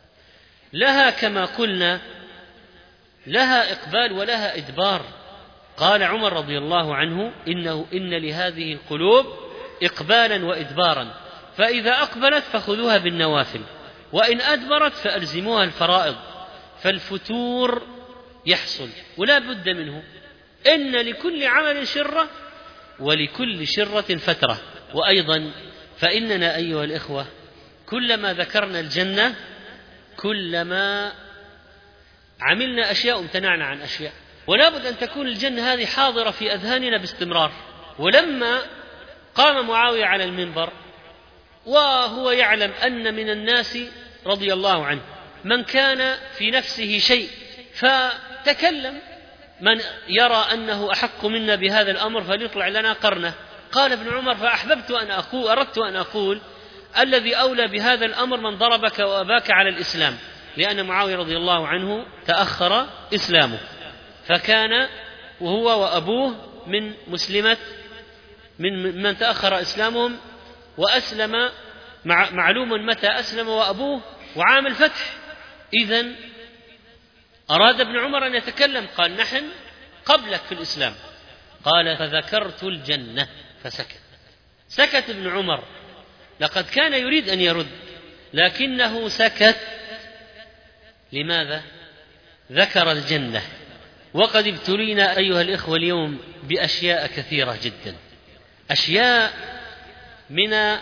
لها كما قلنا لها إقبال ولها إدبار. قال عمر رضي الله عنه إنه إن لهذه القلوب إقبالا وإدبارا، فإذا أقبلت فخذوها بالنوافل، وإن أدبرت فألزموها الفرائض، فالفتور يحصل ولا بد منه. إن لكل عمل شرة ولكل شرة فترة. وأيضا فإننا أيها الإخوة كلما ذكرنا الجنة كلما عملنا أشياء وامتنعنا عن أشياء، ولا بد أن تكون الجنة هذه حاضرة في أذهاننا باستمرار. ولما قام معاوية على المنبر وهو يعلم أن من الناس رضي الله عنه من كان في نفسه شيء فتكلم، من يرى أنه أحق منا بهذا الأمر فليطلع لنا قرنه. قال ابن عمر فأحببت أن أقول أردت أن أقول الذي أولى بهذا الأمر من ضربك وأباك على الإسلام، لأن معاوية رضي الله عنه تأخر إسلامه، فكان وهو وأبوه من مسلمة من من تأخر إسلامهم، وأسلم مع معلوم متى أسلم وأبوه وعام الفتح. إذن أراد ابن عمر أن يتكلم، قال نحن قبلك في الإسلام، قال فذكرت الجنة فسكت. سكت ابن عمر، لقد كان يريد أن يرد لكنه سكت. لماذا؟ ذكر الجنة. وقد ابتلينا أيها الإخوة اليوم بأشياء كثيرة جدا، أشياء من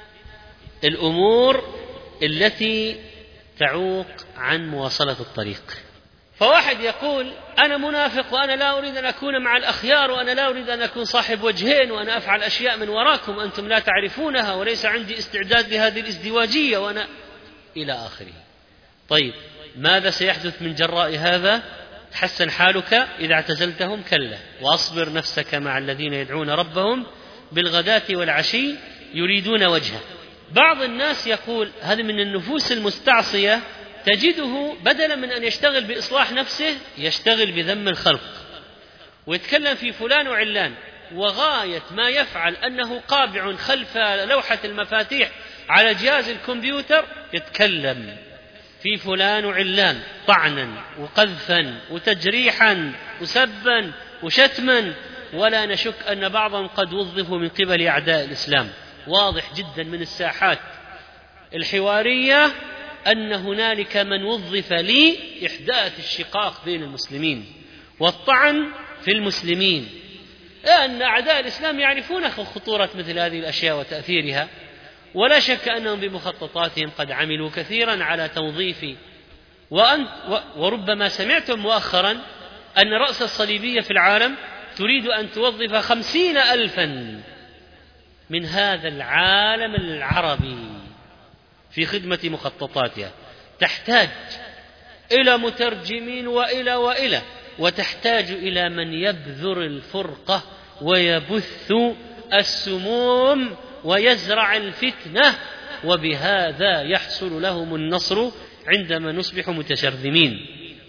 الأمور التي تعوق عن مواصلة الطريق. فواحد يقول أنا منافق وأنا لا أريد أن أكون مع الأخيار، وأنا لا أريد أن أكون صاحب وجهين، وأنا أفعل أشياء من وراكم أنتم لا تعرفونها، وليس عندي استعداد لهذه الازدواجية وأنا إلى آخره. طيب ماذا سيحدث من جراء هذا؟ تحسن حالك إذا اعتزلتهم؟ كلا، وأصبر نفسك مع الذين يدعون ربهم بالغداة والعشي يريدون وجهه. بعض الناس يقول هذا من النفوس المستعصية، تجده بدلا من أن يشتغل بإصلاح نفسه يشتغل بذم الخلق، ويتكلم في فلان وعلان، وغاية ما يفعل أنه قابع خلف لوحة المفاتيح على جهاز الكمبيوتر يتكلم في فلان وعلان طعنا وقذفا وتجريحا وسبا وشتما، ولا نشك أن بعضهم قد وظفوا من قبل أعداء الإسلام. واضح جدا من الساحات الحوارية أن هنالك من وظف لإحداث الشقاق بين المسلمين والطعن في المسلمين، لأن أعداء الإسلام يعرفون خطورة مثل هذه الأشياء وتأثيرها، ولا شك أنهم بمخططاتهم قد عملوا كثيرا على توظيف. وأنت وربما سمعتم مؤخرا أن رأس الصليبية في العالم تريد أن توظف خمسين ألفا من هذا العالم العربي في خدمة مخططاتها. تحتاج إلى مترجمين وإلى وإلى وتحتاج إلى من يبذر الفرقة ويبث السموم ويزرع الفتنة، وبهذا يحصل لهم النصر عندما نصبح متشرذمين.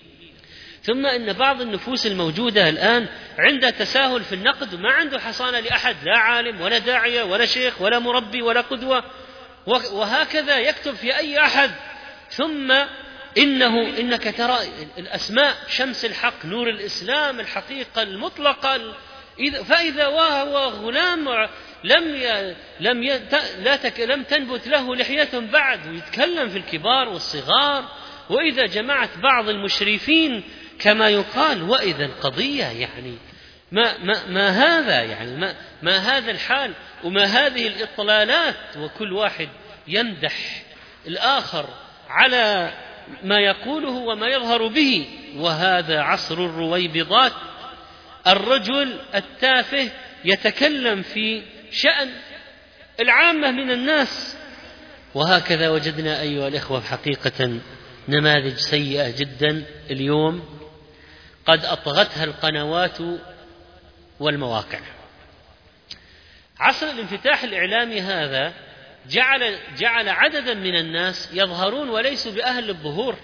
ثم إن بعض النفوس الموجودة الآن عند تساهل في النقد، ما عنده حصانة لأحد، لا عالم ولا داعية ولا شيخ ولا مربي ولا قدوة، وهكذا يكتب في أي أحد. ثم إنه إنك ترى الأسماء شمس الحق نور الإسلام الحقيقة المطلقة، فإذا وهو غلام لم ي... لم ي... لا تك... لم تنبت له لحية بعد، ويتكلم في الكبار والصغار. وإذا جمعت بعض المشرفين كما يقال، وإذا القضية يعني ما ما ما هذا يعني ما ما هذا الحال وما هذه الإطلالات، وكل واحد يمدح الآخر على ما يقوله وما يظهر به. وهذا عصر الرويبضات الرجل التافه يتكلم في شأن العامة من الناس. وهكذا وجدنا أيها الإخوة حقيقة نماذج سيئة جدا اليوم قد أطغتها القنوات والمواقع. عصر الانفتاح الإعلامي هذا جعل, جعل عددا من الناس يظهرون وليسوا بأهل الظهور،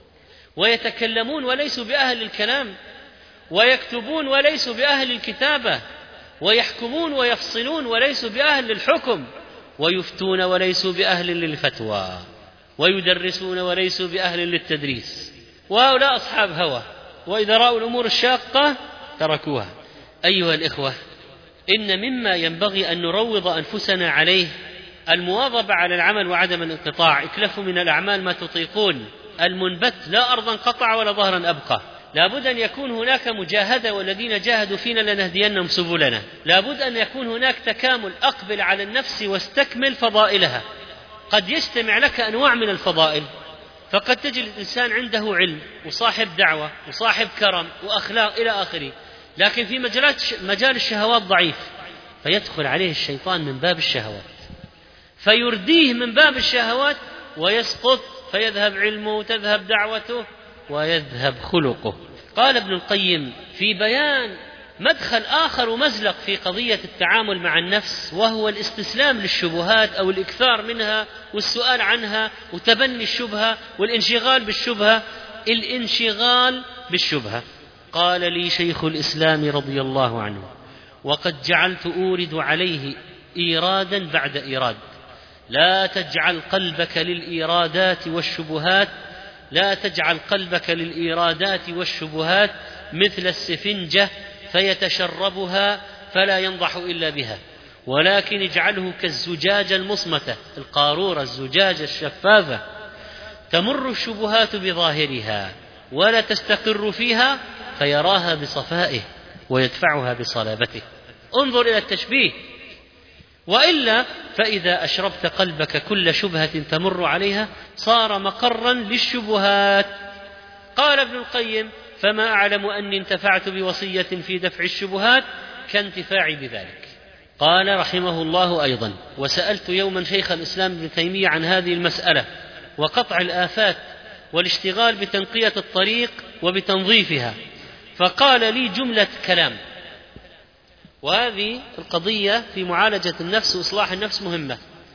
ويتكلمون وليسوا بأهل الكلام، ويكتبون وليسوا بأهل الكتابة، ويحكمون ويفصلون وليسوا بأهل الحكم، ويفتون وليسوا بأهل للفتوى، ويدرسون وليسوا بأهل للتدريس. وهؤلاء أصحاب هوى، وإذا رأوا الأمور الشاقة تركوها. أيها الإخوة، إن مما ينبغي أن نروض أنفسنا عليه المواظبة على العمل وعدم الانقطاع. اكلفوا من الأعمال ما تطيقون، المنبت لا أرضا قطع ولا ظهرا أبقى. لابد أن يكون هناك مجاهدة، والذين جاهدوا فينا لنهدينهم سبلنا. لابد أن يكون هناك تكامل، أقبل على النفس واستكمل فضائلها. قد يجتمع لك أنواع من الفضائل، فقد تجد الإنسان عنده علم وصاحب دعوة وصاحب كرم وأخلاق إلى آخره، لكن في مجال الشهوات ضعيف، فيدخل عليه الشيطان من باب الشهوات فيرديه من باب الشهوات ويسقط، فيذهب علمه وتذهب دعوته ويذهب خلقه. قال ابن القيم في بيان مدخل آخر ومزلق في قضية التعامل مع النفس، وهو الاستسلام للشبهات أو الإكثار منها والسؤال عنها وتبني الشبهة والانشغال بالشبهة. الانشغال بالشبهة، قال لي شيخ الإسلام رضي الله عنه: وقد جعلت أورد عليه إيرادا بعد إيراد. لا تجعل قلبك للإيرادات والشبهات لا تجعل قلبك للإيرادات والشبهات مثل السفنجة فيتشربها فلا ينضح إلا بها، ولكن اجعله كالزجاجة المصمتة، القارورة الزجاجة الشفافة، تمر الشبهات بظاهرها ولا تستقر فيها فيراها بصفائه ويدفعها بصلابته. انظر إلى التشبيه. وإلا فإذا أشربت قلبك كل شبهة تمر عليها صار مقرا للشبهات. قال ابن القيم: فما أعلم أني انتفعت بوصية في دفع الشبهات كانتفاعي بذلك. قال رحمه الله أيضا: وسألت يوما شيخ الإسلام ابن تيمية عن هذه المسألة وقطع الآفات والاشتغال بتنقية الطريق وبتنظيفها، فقال لي جملة كلام. وهذه القضية في معالجة النفس وإصلاح النفس مهمة.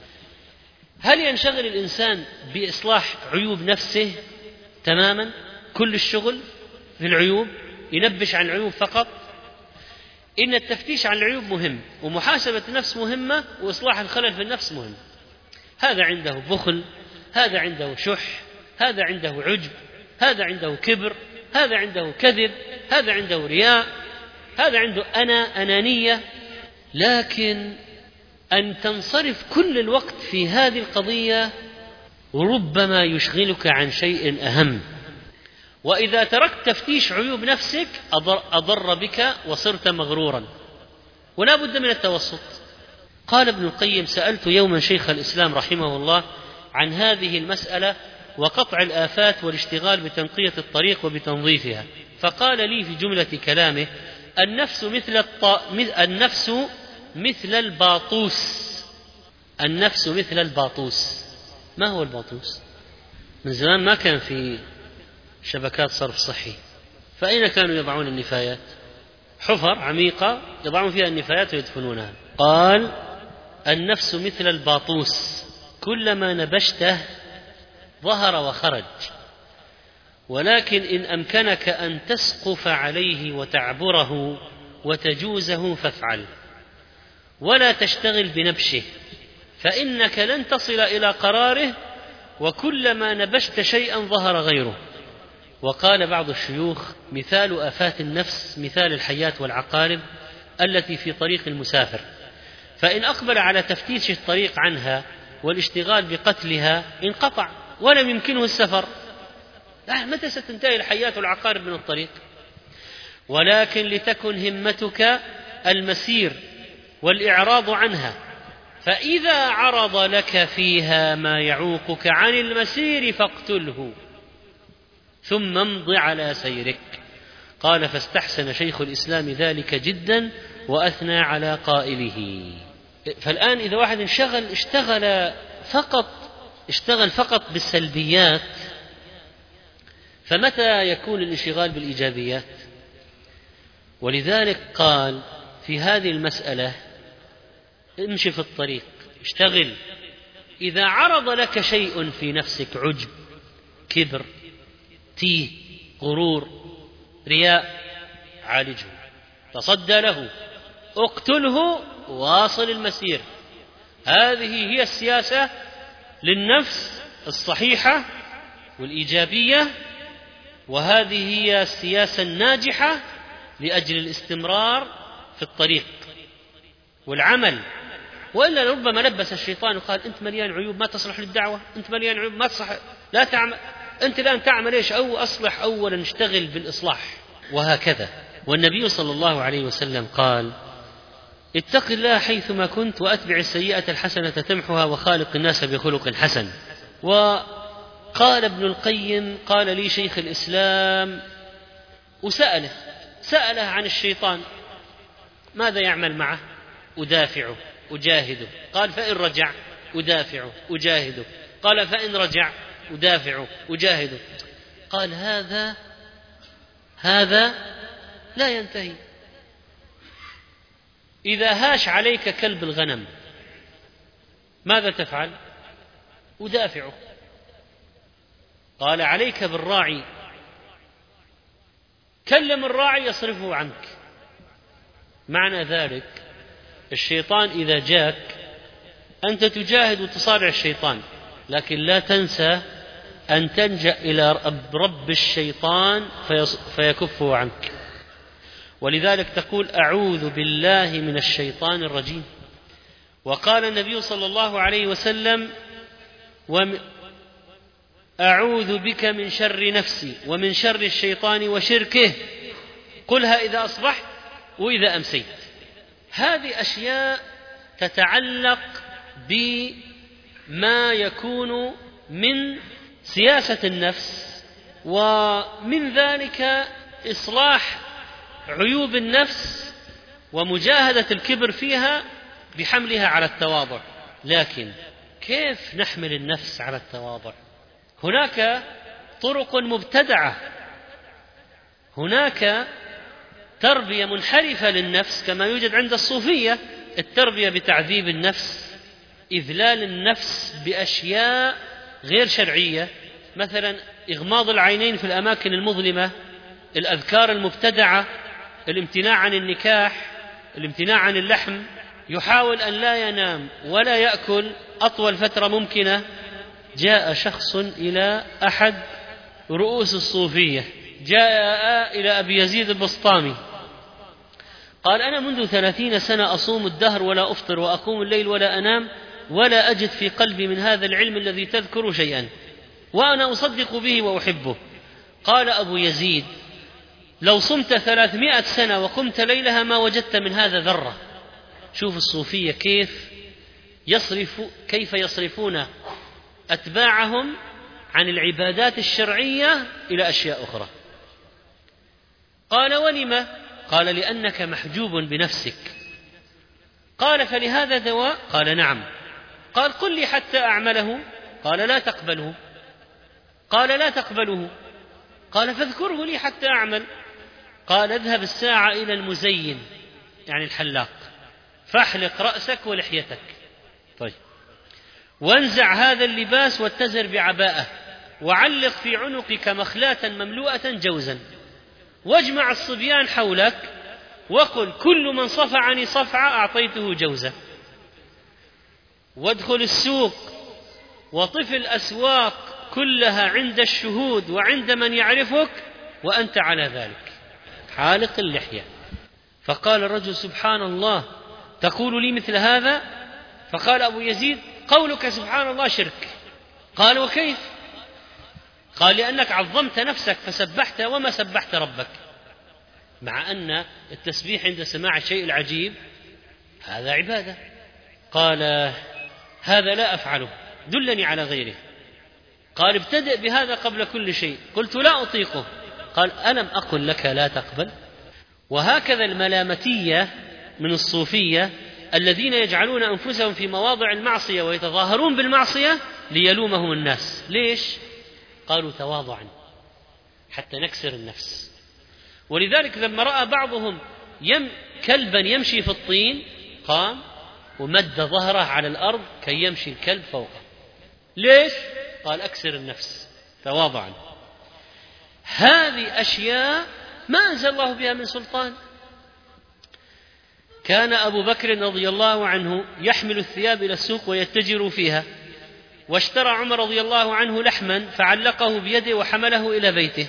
هل ينشغل الإنسان بإصلاح عيوب نفسه تماما، كل الشغل في العيوب، ينبش عن العيوب فقط؟ إن التفتيش عن العيوب مهم، ومحاسبة النفس مهمة، وإصلاح الخلل في النفس مهم. هذا عنده بخل، هذا عنده شح، هذا عنده عجب، هذا عنده كبر، هذا عنده كذب، هذا عنده رياء، هذا عنده أنا أنانية. لكن أن تنصرف كل الوقت في هذه القضية ربما يشغلك عن شيء أهم. وإذا تركت تفتيش عيوب نفسك أضر, أضر بك وصرت مغرورا، ولا بد من التوسط. قال ابن القيم: سألت يوما شيخ الإسلام رحمه الله عن هذه المسألة وقطع الآفات والاشتغال بتنقية الطريق وبتنظيفها، فقال لي في جملة كلامه: النفس مثل الط... النفس مثل الباطوس. النفس مثل الباطوس. ما هو الباطوس؟ من زمان ما كان في شبكات صرف صحي، فأين كانوا يضعون النفايات؟ حفر عميقة يضعون فيها النفايات ويدفنونها. قال: النفس مثل الباطوس، كلما نبشته ظهر وخرج، ولكن إن أمكنك أن تسقف عليه وتعبره وتجوزه فافعل، ولا تشتغل بنبشه، فإنك لن تصل إلى قراره، وكلما نبشت شيئا ظهر غيره. وقال بعض الشيوخ: مثال آفات النفس مثال الحيات والعقارب التي في طريق المسافر، فإن أقبل على تفتيش الطريق عنها والاشتغال بقتلها انقطع ولم يمكنه السفر. متى ستنتهي الحيات والعقارب من الطريق؟ ولكن لتكن همتك المسير والإعراض عنها، فإذا عرض لك فيها ما يعوقك عن المسير فاقتله ثم امض على سيرك. قال: فاستحسن شيخ الإسلام ذلك جدا وأثنى على قائله. فالآن إذا واحد انشغل اشتغل فقط اشتغل فقط بالسلبيات، فمتى يكون الانشغال بالإيجابيات؟ ولذلك قال في هذه المسألة: امشي في الطريق، اشتغل. إذا عرض لك شيء في نفسك، عجب، كبر، تيه، غرور، رياء، عالجه، تصدى له، اقتله، واصل المسير. هذه هي السياسة للنفس الصحيحة والإيجابية، وهذه هي السياسة الناجحة لأجل الاستمرار في الطريق والعمل. وإلا ربما لبس الشيطان وقال: أنت مليان عيوب ما تصلح للدعوة، أنت مليان عيوب ما تصلح، لا تعمل، أنت الآن تعمل إيش؟ أو أصلح أولا، اشتغل بالإصلاح، وهكذا. والنبي صلى الله عليه وسلم قال: اتق الله حيثما كنت وأتبع السيئة الحسنة تمحها وخالق الناس بخلق حسن. وقال ابن القيم: قال لي شيخ الإسلام وسأله سأله عن الشيطان ماذا يعمل معه؟ أدافعه، أجاهده. قال: فإن رجع أدافعه، أجاهده. قال: فإن رجع أدافعه، أجاهده. قال: هذا هذا لا ينتهي. إذا هاش عليك كلب الغنم ماذا تفعل؟ أدافعه. قال: عليك بالراعي، كلم الراعي يصرفه عنك. معنى ذلك الشيطان إذا جاك أنت تجاهد وتصارع الشيطان، لكن لا تنسى أن تلجأ إلى رب الشيطان فيكفه عنك. ولذلك تقول: أعوذ بالله من الشيطان الرجيم. وقال النبي صلى الله عليه وسلم: أعوذ بك من شر نفسي ومن شر الشيطان وشركه، قلها إذا أصبحت وإذا أمسيت. هذه أشياء تتعلق بما يكون من سياسة النفس، ومن ذلك إصلاح عيوب النفس ومجاهدة الكبر فيها بحملها على التواضع. لكن كيف نحمل النفس على التواضع؟ هناك طرق مبتدعة، هناك تربية منحرفة للنفس كما يوجد عند الصوفية، التربية بتعذيب النفس، إذلال النفس بأشياء غير شرعية، مثلا إغماض العينين في الأماكن المظلمة، الأذكار المبتدعة، الامتناع عن النكاح، الامتناع عن اللحم، يحاول أن لا ينام ولا يأكل أطول فترة ممكنة. جاء شخص إلى أحد رؤوس الصوفية، جاء إلى أبي يزيد البسطامي، قال: أنا منذ ثلاثين سنة أصوم الدهر ولا أفطر وأقوم الليل ولا أنام، ولا أجد في قلبي من هذا العلم الذي تذكر شيئا، وأنا أصدق به وأحبه. قال أبو يزيد: لو صمت ثلاثمائة سنة وقمت ليلها ما وجدت من هذا ذرة. شوف الصوفية كيف يصرف كيف يصرفون أتباعهم عن العبادات الشرعية إلى أشياء أخرى. قال: ولم؟ قال: لأنك محجوب بنفسك. قال: فلهذا دواء؟ قال: نعم. قال: قل لي حتى أعمله. قال: لا تقبله. قال: لا تقبله. قال: فاذكره لي حتى أعمل. قال: اذهب الساعة إلى المزين، يعني الحلاق، فاحلق رأسك ولحيتك، طيب، وانزع هذا اللباس واتزر بعباءة، وعلق في عنقك مخلاة مملوءة جوزا، واجمع الصبيان حولك، وقل: كل من صفعني صفعة أعطيته جوزة. وادخل السوق وطف الأسواق كلها عند الشهود وعند من يعرفك وأنت على ذلك، حالق اللحية. فقال الرجل: سبحان الله، تقول لي مثل هذا؟ فقال أبو يزيد: قولك سبحان الله شرك. قال: وكيف؟ قال: لأنك عظمت نفسك فسبحت وما سبحت ربك، مع أن التسبيح عند سماع الشيء العجيب هذا عبادة. قال: هذا لا أفعله، دلني على غيره. قال: ابتدئ بهذا قبل كل شيء. قلت: لا أطيقه. قال ألم أقل لك لا تقبل؟ وهكذا الملامتية من الصوفية الذين يجعلون أنفسهم في مواضع المعصية ويتظاهرون بالمعصية ليلومهم الناس. ليش؟ قالوا تواضعا حتى نكسر النفس. ولذلك لما رأى بعضهم يم كلبا يمشي في الطين قام ومد ظهره على الأرض كي يمشي الكلب فوقه. ليش؟ قال أكسر النفس تواضعا. هذه أشياء ما أنزل الله بها من سلطان. كان أبو بكر رضي الله عنه يحمل الثياب إلى السوق ويتجر فيها، واشترى عمر رضي الله عنه لحما فعلقه بيده وحمله إلى بيته،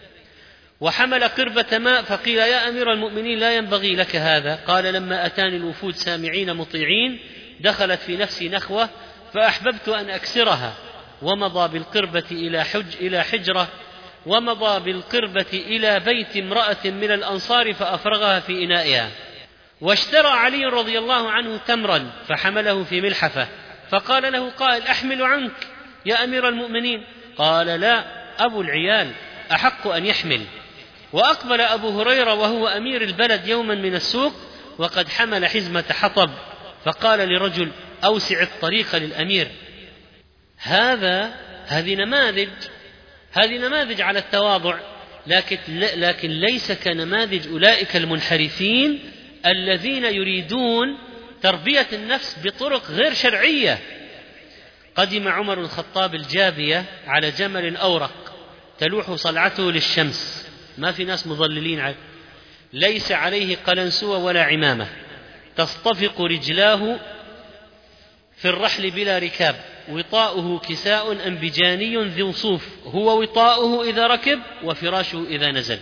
وحمل قربة ماء فقيل يا أمير المؤمنين لا ينبغي لك هذا. قال لما أتاني الوفود سامعين مطيعين دخلت في نفسي نخوة فأحببت أن أكسرها، ومضى بالقربة إلى حج إلى حجرة ومضى بالقربة إلى بيت امرأة من الأنصار فأفرغها في إنائها. واشترى علي رضي الله عنه تمرا فحمله في ملحفة، فقال له قائل أحمل عنك يا أمير المؤمنين؟ قال لا، أبو العيال أحق أن يحمل. وأقبل أبو هريرة وهو أمير البلد يوما من السوق وقد حمل حزمة حطب، فقال لرجل أوسع الطريق للأمير. هذا هذه نماذج هذه نماذج على التواضع، لكن, لكن ليس كنماذج أولئك المنحرفين الذين يريدون تربية النفس بطرق غير شرعية. قدم عمر بن الخطاب الجابية على جمل أورق تلوح صلعته للشمس، ما في ناس مظللين عليه، ليس عليه قلنسوة ولا عمامة، تصطفق رجلاه في الرحل بلا ركاب، وطاؤه كساء أنبجاني ذو صوف، هو وطاؤه إذا ركب وفراشه إذا نزل،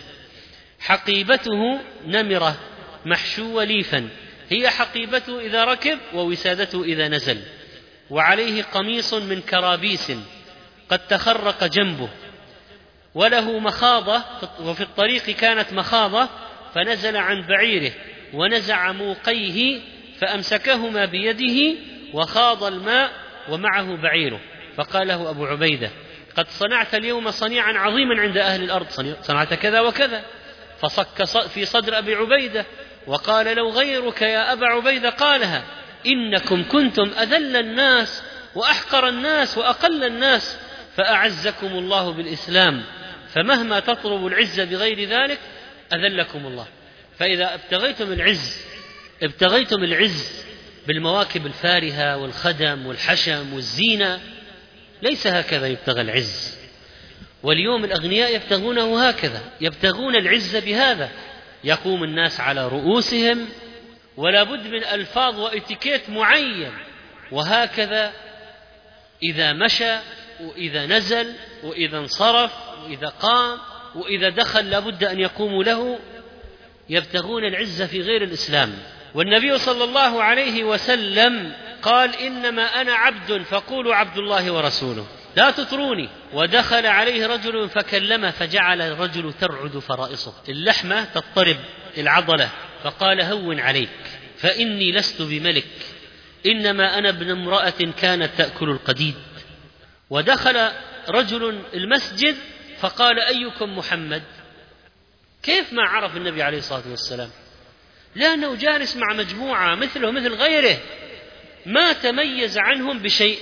حقيبته نمرة محشوة ليفا، هي حقيبته إذا ركب ووسادته إذا نزل، وعليه قميص من كرابيس قد تخرق جنبه، وله مخاضة، وفي الطريق كانت مخاضة فنزل عن بعيره ونزع موقيه فأمسكهما بيده وخاض الماء ومعه بعيره، فقال له أبو عبيدة قد صنعت اليوم صنيعا عظيما عند أهل الأرض، صنعت كذا وكذا، فصك في صدر أبي عبيدة وقال لو غيرك يا أبا عبيدة قالها إنكم كنتم أذل الناس وأحقر الناس وأقل الناس، فأعزكم الله بالإسلام، فمهما تطلبوا العزة بغير ذلك أذلكم الله. فإذا ابتغيتم العز ابتغيتم العز بالمواكب الفارهة والخدم والحشم والزينة، ليس هكذا يبتغى العز. واليوم الأغنياء يبتغونه هكذا، يبتغون العز بهذا، يقوم الناس على رؤوسهم ولا بد من ألفاظ وإتيكيت معين، وهكذا إذا مشى وإذا نزل وإذا انصرف وإذا قام وإذا دخل لا بد أن يقوموا له، يبتغون العز في غير الإسلام. والنبي صلى الله عليه وسلم قال إنما أنا عبد فقولوا عبد الله ورسوله لا تطروني. ودخل عليه رجل فكلمه فجعل الرجل ترعد فرائصه، اللحمة تضطرب العضلة، فقال هون عليك فإني لست بملك، إنما أنا ابن امرأة كانت تأكل القديد. ودخل رجل المسجد فقال أيكم محمد؟ كيف ما عرف النبي عليه الصلاة والسلام؟ لأنه جالس مع مجموعة مثله مثل غيره، ما تميز عنهم بشيء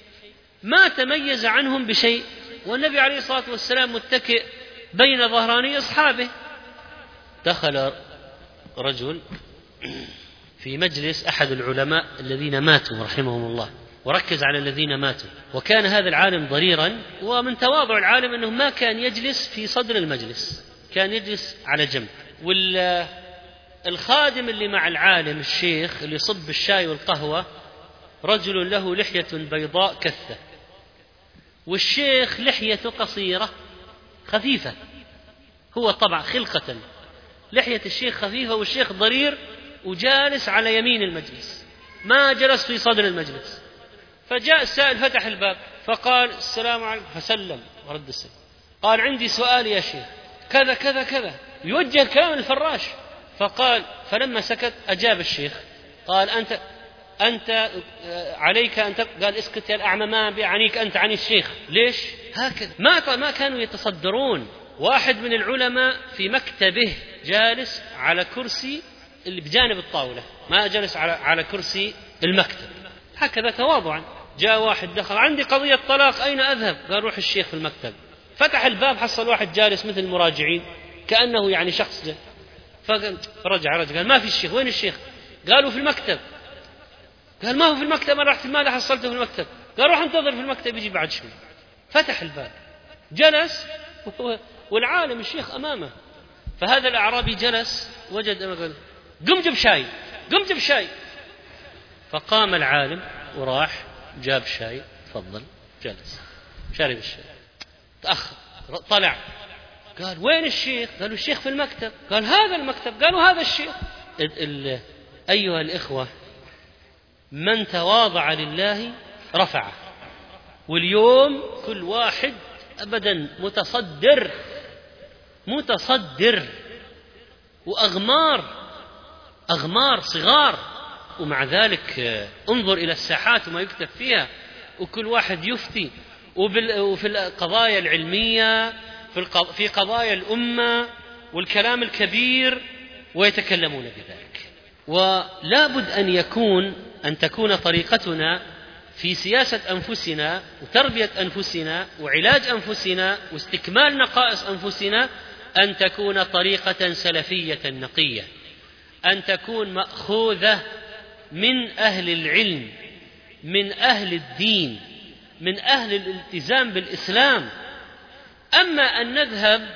ما تميز عنهم بشيء والنبي عليه الصلاة والسلام متكئ بين ظهراني أصحابه. دخل رجل في مجلس أحد العلماء الذين ماتوا رحمهم الله، وركز على الذين ماتوا، وكان هذا العالم ضريرا، ومن تواضع العالم أنه ما كان يجلس في صدر المجلس، كان يجلس على جنب. والخادم اللي مع العالم الشيخ اللي يصب الشاي والقهوة رجل له لحية بيضاء كثة، والشيخ لحيته قصيرة خفيفة، هو طبع خلقة لحية الشيخ خفيفة والشيخ ضرير وجالس على يمين المجلس، ما جلس في صدر المجلس. فجاء السائل فتح الباب فقال السلام عليكم، فسلم ورد السلام، قال عندي سؤال يا شيخ كذا كذا كذا، يوجه كلام الفراش. فقال فلما سكت أجاب الشيخ قال أنت أنت عليك أن قال اسكت يا الأعمى ما بيعنيك أنت عن الشيخ. ليش هكذا؟ ما ما كانوا يتصدرون واحد من العلماء في مكتبه جالس على كرسي اللي بجانب الطاولة، ما جلس على على كرسي المكتب، هكذا تواضعا. جاء واحد دخل: عندي قضية طلاق، أين أذهب؟ قال: روح الشيخ في المكتب. فتح الباب حصل واحد جالس مثل المراجعين كأنه يعني شخص جاء. فرجع رجع قال: ما في الشيخ. وين الشيخ؟ قالوا: في المكتب. قال: ما هو في المكتب، أنا رحت المال حصلته في المكتب. قال: روح انتظر في المكتب يجي بعد شوي. فتح الباب جلس والعالم الشيخ أمامه. فهذا الأعرابي جلس وجد قال: قم جب شاي، قم جب شاي. فقام العالم وراح جاب شاي، تفضل، جلس شرب الشاي. تأخر، طلع قال: وين الشيخ؟ قالوا: الشيخ في المكتب. قال: هذا المكتب. قالوا: هذا الشيخ. أيها الإخوة، من تواضع لله رفعه. واليوم كل واحد أبدا متصدر متصدر وأغمار أغمار صغار، ومع ذلك انظر إلى الساحات وما يكتب فيها، وكل واحد يفتي، وفي القضايا العلمية، في قضايا الأمة والكلام الكبير، ويتكلمون بذلك. ولا بد أن يكون أن تكون طريقتنا في سياسة أنفسنا وتربية أنفسنا وعلاج أنفسنا واستكمال نقائص أنفسنا أن تكون طريقة سلفية نقية، أن تكون مأخوذة من أهل العلم، من أهل الدين، من أهل الالتزام بالإسلام. أما أن نذهب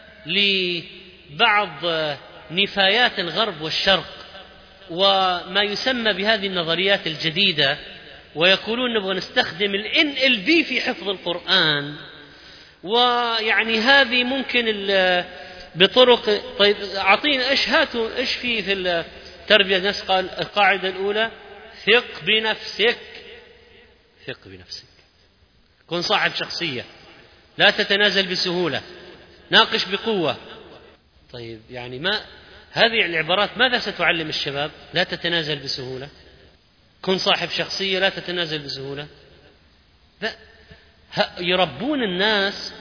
لبعض نفايات الغرب والشرق وما يسمى بهذه النظريات الجديدة، ويقولون نبغى نستخدم ال إن إل بي في حفظ القرآن، ويعني هذه ممكن بطرق. طيب أعطينا إيش هاتوا إيش في في التربية النفس؟ قال القاعدة الأولى: ثق بنفسك، ثق بنفسك، كن صاحب شخصية، لا تتنازل بسهولة، ناقش بقوة. طيب يعني ما هذه العبارات ماذا ستعلم الشباب؟ لا تتنازل بسهولة، كن صاحب شخصية، لا تتنازل بسهولة. لا، يربون الناس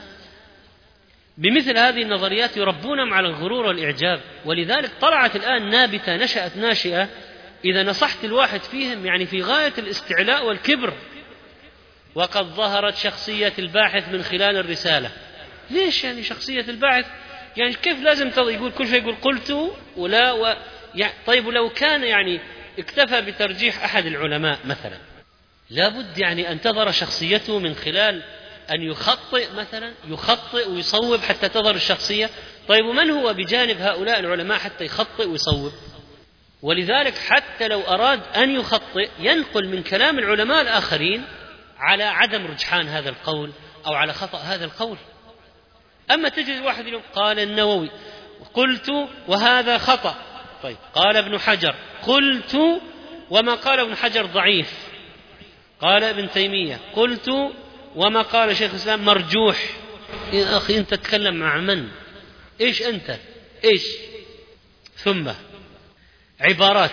بمثل هذه النظريات، يربونهم على الغرور والإعجاب. ولذلك طلعت الآن نابتة، نشأت ناشئة إذا نصحت الواحد فيهم يعني في غاية الاستعلاء والكبر. وقد ظهرت شخصية الباحث من خلال الرسالة. ليش يعني شخصية الباحث؟ يعني كيف لازم يقول كل شيء يقول قلت ولا و... يعني طيب ولو كان يعني اكتفى بترجيح أحد العلماء مثلا، لابد يعني أن تظهر شخصيته من خلال أن يخطئ مثلا، يخطئ ويصوب حتى تظهر الشخصية. طيب ومن هو بجانب هؤلاء العلماء حتى يخطئ ويصوب؟ ولذلك حتى لو أراد أن يخطئ ينقل من كلام العلماء الآخرين على عدم رجحان هذا القول أو على خطأ هذا القول. أما تجد واحد يقول قال النووي قلت وهذا خطأ، طيب قال ابن حجر قلت وما قال ابن حجر ضعيف، قال ابن تيمية قلت وما قال شيخ الإسلام مرجوح. يا أخي أنت تتكلم مع من؟ إيش أنت؟ إيش؟ ثم عبارات: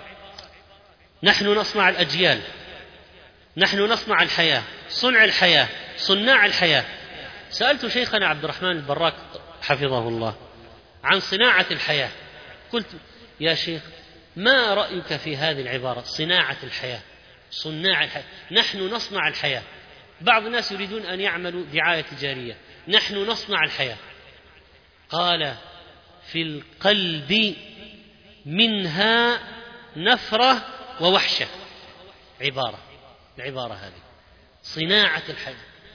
نحن نصنع الأجيال، نحن نصنع الحياة، صنع الحياة، صناع الحياة. سألت شيخنا عبد الرحمن البراك حفظه الله عن صناعة الحياة، قلت يا شيخ ما رأيك في هذه العبارة صناعة الحياة، صناع الحياة؟ نحن نصنع الحياة. بعض الناس يريدون أن يعملوا دعاية تجارية، نحن نصنع الحياة. قال في القلب منها نفرة ووحشة. عبارة العبارة هذه صناعة الحياة.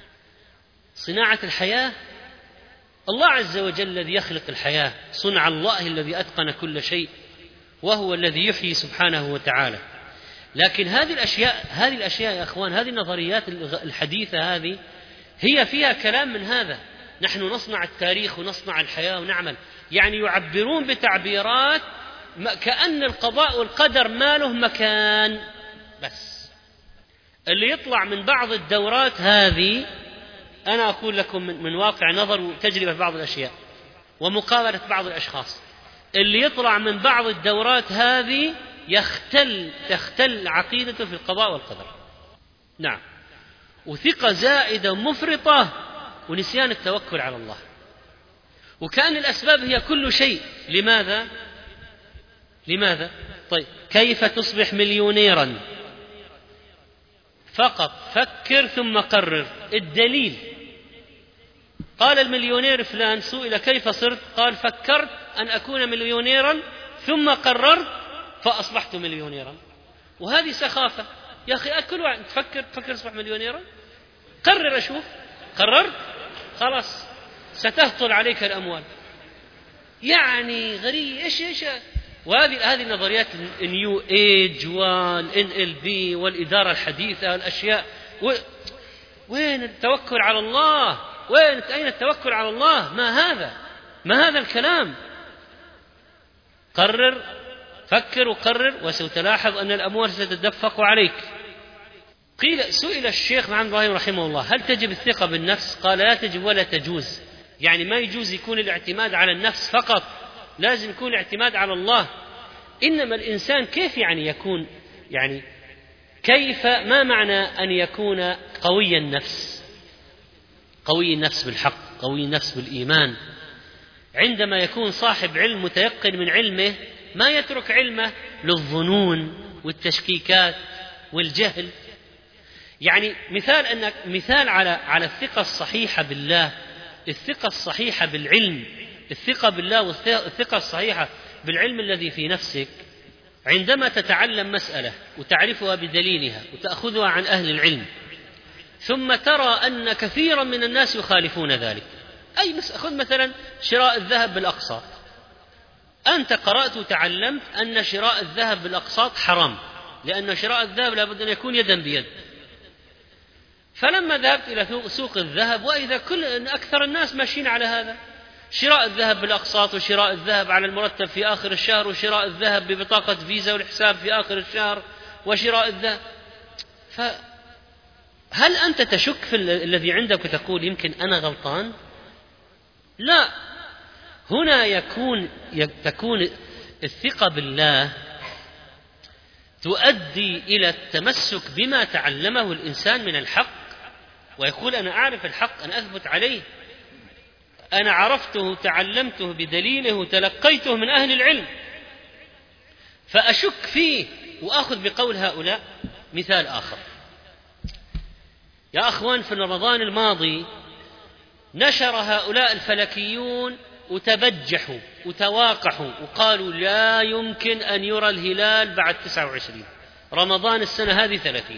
صناعة الحياة الله عز وجل الذي يخلق الحياة، صنع الله الذي أتقن كل شيء، وهو الذي يحيي سبحانه وتعالى. لكن هذه الأشياء هذه الأشياء يا أخوان، هذه النظريات الحديثة هذه هي فيها كلام من هذا: نحن نصنع التاريخ ونصنع الحياة ونعمل، يعني يعبرون بتعبيرات كأن القضاء والقدر ما له مكان. بس اللي يطلع من بعض الدورات هذه، أنا أقول لكم من واقع نظر وتجربة في بعض الأشياء ومقابلة بعض الأشخاص، اللي يطلع من بعض الدورات هذه يختل تختل عقيدته في القضاء والقدر. نعم، وثقة زائدة مفرطة ونسيان التوكل على الله. وكأن الأسباب هي كل شيء. لماذا؟ لماذا؟ طيب كيف تصبح مليونيرا؟ فقط فكر ثم قرر. الدليل قال المليونير فلان سئل كيف صرت؟ قال فكرت أن أكون مليونيرا ثم قررت فأصبحت مليونيرا. وهذه سخافة يا أخي. كل واحد تفكر تفكر تصبح مليونيرا، قرر. أشوف قررت خلاص ستهطل عليك الأموال. يعني غريب. إيش إيش وهذه هذه النظريات النيو ايج والان ال بي والإدارة الحديثة والأشياء. وين التوكل على الله؟ وين أين التوكل على الله؟ ما هذا؟ ما هذا الكلام؟ قرر، فكر وقرر، وستلاحظ أن الأموال ستتدفق عليك. قيل سئل الشيخ محمد إبراهيم رحمه الله هل تجب الثقة بالنفس؟ قال لا تجب ولا تجوز. يعني ما يجوز يكون الاعتماد على النفس فقط، لازم يكون الاعتماد على الله. إنما الإنسان كيف يعني يكون، يعني كيف، ما معنى أن يكون قوي النفس؟ قوي النفس بالحق، قوي النفس بالإيمان. عندما يكون صاحب علم متيقن من علمه ما يترك علمه للظنون والتشكيكات والجهل. يعني مثال أنك مثال على على الثقة الصحيحة بالله، الثقة الصحيحة بالعلم، الثقة بالله والثقة الصحيحة بالعلم الذي في نفسك. عندما تتعلم مسألة وتعرفها بدليلها وتأخذها عن أهل العلم، ثم ترى أن كثيرا من الناس يخالفون ذلك. أي خذ مثلا شراء الذهب بالأقساط. أنت قرأت وتعلمت أن شراء الذهب بالأقساط حرام، لأن شراء الذهب لابد أن يكون يدا بيد. فلما ذهبت إلى سوق الذهب وإذا كل أكثر الناس ماشيين على هذا، شراء الذهب بالأقساط، وشراء الذهب على المرتب في آخر الشهر، وشراء الذهب ببطاقة فيزا والحساب في آخر الشهر، وشراء الذهب. فهل أنت تشك في الذي عندك وتقول يمكن أنا غلطان؟ لا، هنا يكون تكون الثقة بالله تؤدي إلى التمسك بما تعلمه الإنسان من الحق، ويقول أنا أعرف الحق، أنا أثبت عليه، أنا عرفته تعلمته بدليله وتلقيته من أهل العلم، فأشك فيه وأخذ بقول هؤلاء. مثال آخر يا أخوان، في رمضان الماضي نشر هؤلاء الفلكيون وتبجحوا وتواقحوا وقالوا لا يمكن أن يرى الهلال بعد تسعة وعشرين، رمضان السنة هذه ثلاثين.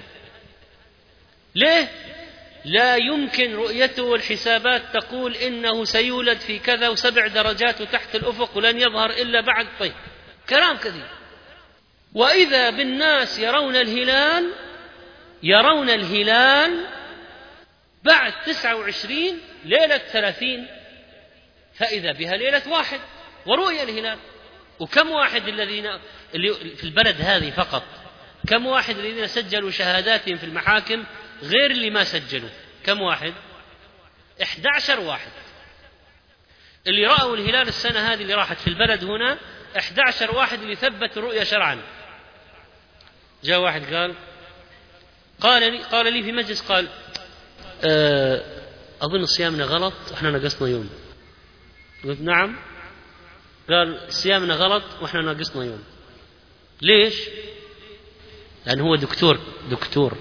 ليه؟ لا يمكن رؤيته، والحسابات تقول إنه سيولد في كذا وسبع درجات وتحت الأفق ولن يظهر إلا بعد. طيب كلام كثير. وإذا بالناس يرون الهلال يرون الهلال بعد تسعة وعشرين ليلة ثلاثين، فإذا بها ليلة واحد ورؤية الهلال. وكم واحد الذين اللي في البلد هذه فقط، كم واحد الذين سجلوا شهاداتهم في المحاكم غير اللي ما سجلوا؟ كم واحد؟ إحدى عشر واحد اللي رأوا الهلال السنة هذه اللي راحت في البلد هنا، إحدى عشر واحد اللي ثبت الرؤية شرعا. جاء واحد قال قال لي, قال لي في مجلس، قال أه أظن صيامنا غلط وإحنا نقصنا يوم. قلت نعم. قال صيامنا غلط وإحنا ناقصنا يوم. ليش؟ لأن هو دكتور دكتور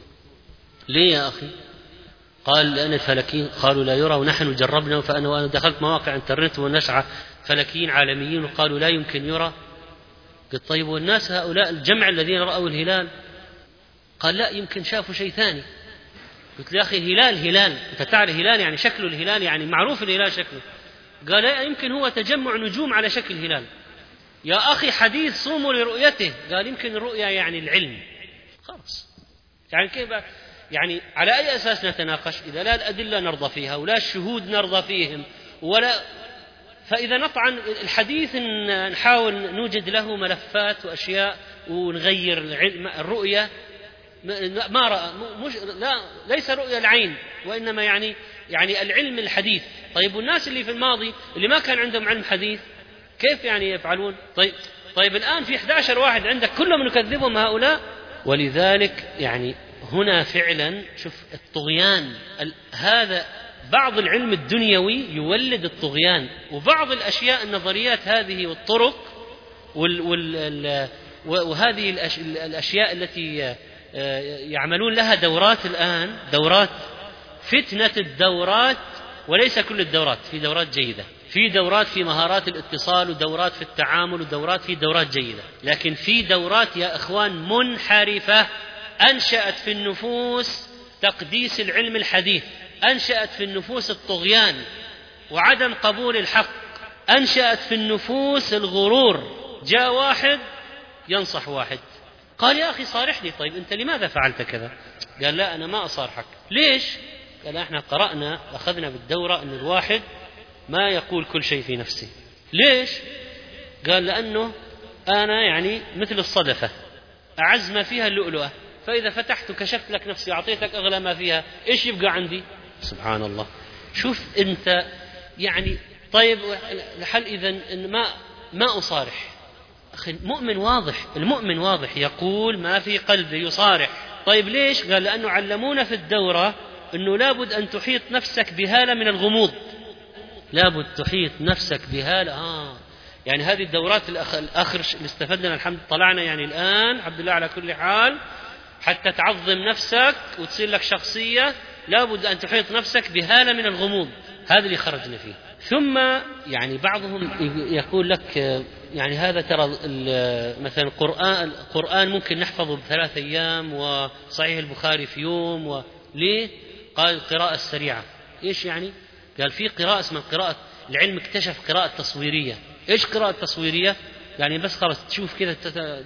ليه يا أخي؟ قال لأن الفلكيين قالوا لا يرى، ونحن جربنا، فأنا وأنا دخلت مواقع انترنت ونشعة فلكيين عالميين وقالوا لا يمكن يرى. قلت طيب والناس هؤلاء الجمع الذين رأوا الهلال؟ قال لا يمكن شافوا شيء ثاني. قلت يا أخي الهلال هلال، أنت تعرف الهلال يعني شكله الهلال، يعني معروف الهلال شكله. قال لا يمكن هو تجمع نجوم على شكل الهلال. يا أخي حديث صوموا لرؤيته. قال يمكن الرؤيا يعني العلم. خلاص يعني كيف يعني على أي أساس نتناقش إذا لا الأدلة نرضى فيها ولا الشهود نرضى فيهم ولا؟ فإذا نطعن الحديث نحاول نوجد له ملفات وأشياء ونغير الرؤية. ما رأى مش لا ليس رؤية العين، وإنما يعني يعني العلم الحديث. طيب والناس اللي في الماضي اللي ما كان عندهم علم حديث كيف يعني يفعلون؟ طيب طيب الآن في إحدى عشر واحد عندك كلهم نكذبهم هؤلاء. ولذلك يعني هنا فعلا شوف الطغيان، هذا بعض العلم الدنيوي يولد الطغيان، وبعض الأشياء النظريات هذه والطرق وال وال وهذه الأشياء التي يعملون لها دورات الآن، دورات فتنة الدورات، وليس كل الدورات، في دورات جيدة، في دورات في مهارات الاتصال، ودورات في التعامل، ودورات في دورات جيدة، لكن في دورات يا إخوان منحرفة أنشأت في النفوس تقديس العلم الحديث، أنشأت في النفوس الطغيان وعدم قبول الحق، أنشأت في النفوس الغرور. جاء واحد ينصح واحد، قال يا أخي صارحني، طيب أنت لماذا فعلت كذا؟ قال لا أنا ما أصارحك. ليش؟ قال احنا قرأنا أخذنا بالدورة أن الواحد ما يقول كل شيء في نفسه. ليش؟ قال لأنه أنا يعني مثل الصدفة أعز ما فيها اللؤلؤة، فإذا فتحت كشفت لك نفسي أعطيتك أغلى ما فيها، إيش يبقى عندي؟ سبحان الله. شوف أنت يعني، طيب الحل إذن إن ما ما أصارح. أخي المؤمن واضح، المؤمن واضح يقول ما في قلبه يصارح. طيب ليش؟ قال لأنه علمونا في الدورة أنه لابد أن تحيط نفسك بهالة من الغموض، لابد تحيط نفسك بهالة. آه يعني هذه الدورات الأخ... الآخر اللي استفدنا الحمد طلعنا يعني الآن الحمد لله على كل حال، حتى تعظم نفسك وتصير لك شخصية لابد أن تحيط نفسك بهالة من الغموض، هذا اللي خرجنا فيه. ثم يعني بعضهم يقول لك يعني هذا ترى مثلا القرآن القرآن ممكن نحفظه بثلاث أيام وصحيح البخاري في يوم، وليه؟ قال القراءة السريعة. إيش يعني؟ قال في قراءة اسمها قراءة، العلم اكتشف قراءة تصويرية. إيش قراءة تصويرية؟ يعني بس خلاص تشوف كذا تت...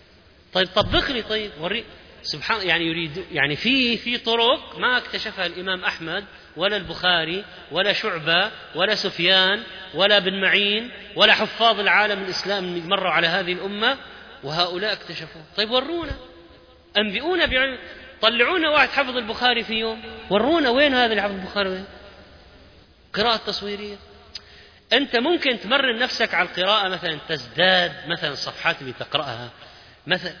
طيب طبق لي، طيب وري. سبحان يعني يريد يعني في في طرق ما اكتشفها الإمام أحمد ولا البخاري ولا شعبة ولا سفيان ولا بن معين ولا حفاظ العالم الإسلام اللي مروا على هذه الأمة، وهؤلاء اكتشفوا. طيب ورونا، أنبئونا بعلم، طلعونا واحد حفظ البخاري في يوم، ورونا وين هذا اللي حفظ البخاري وين؟ قراءة تصويرية. أنت ممكن تمرن نفسك على القراءة، مثلا تزداد مثلا الصفحات اللي تقرأها مثلا،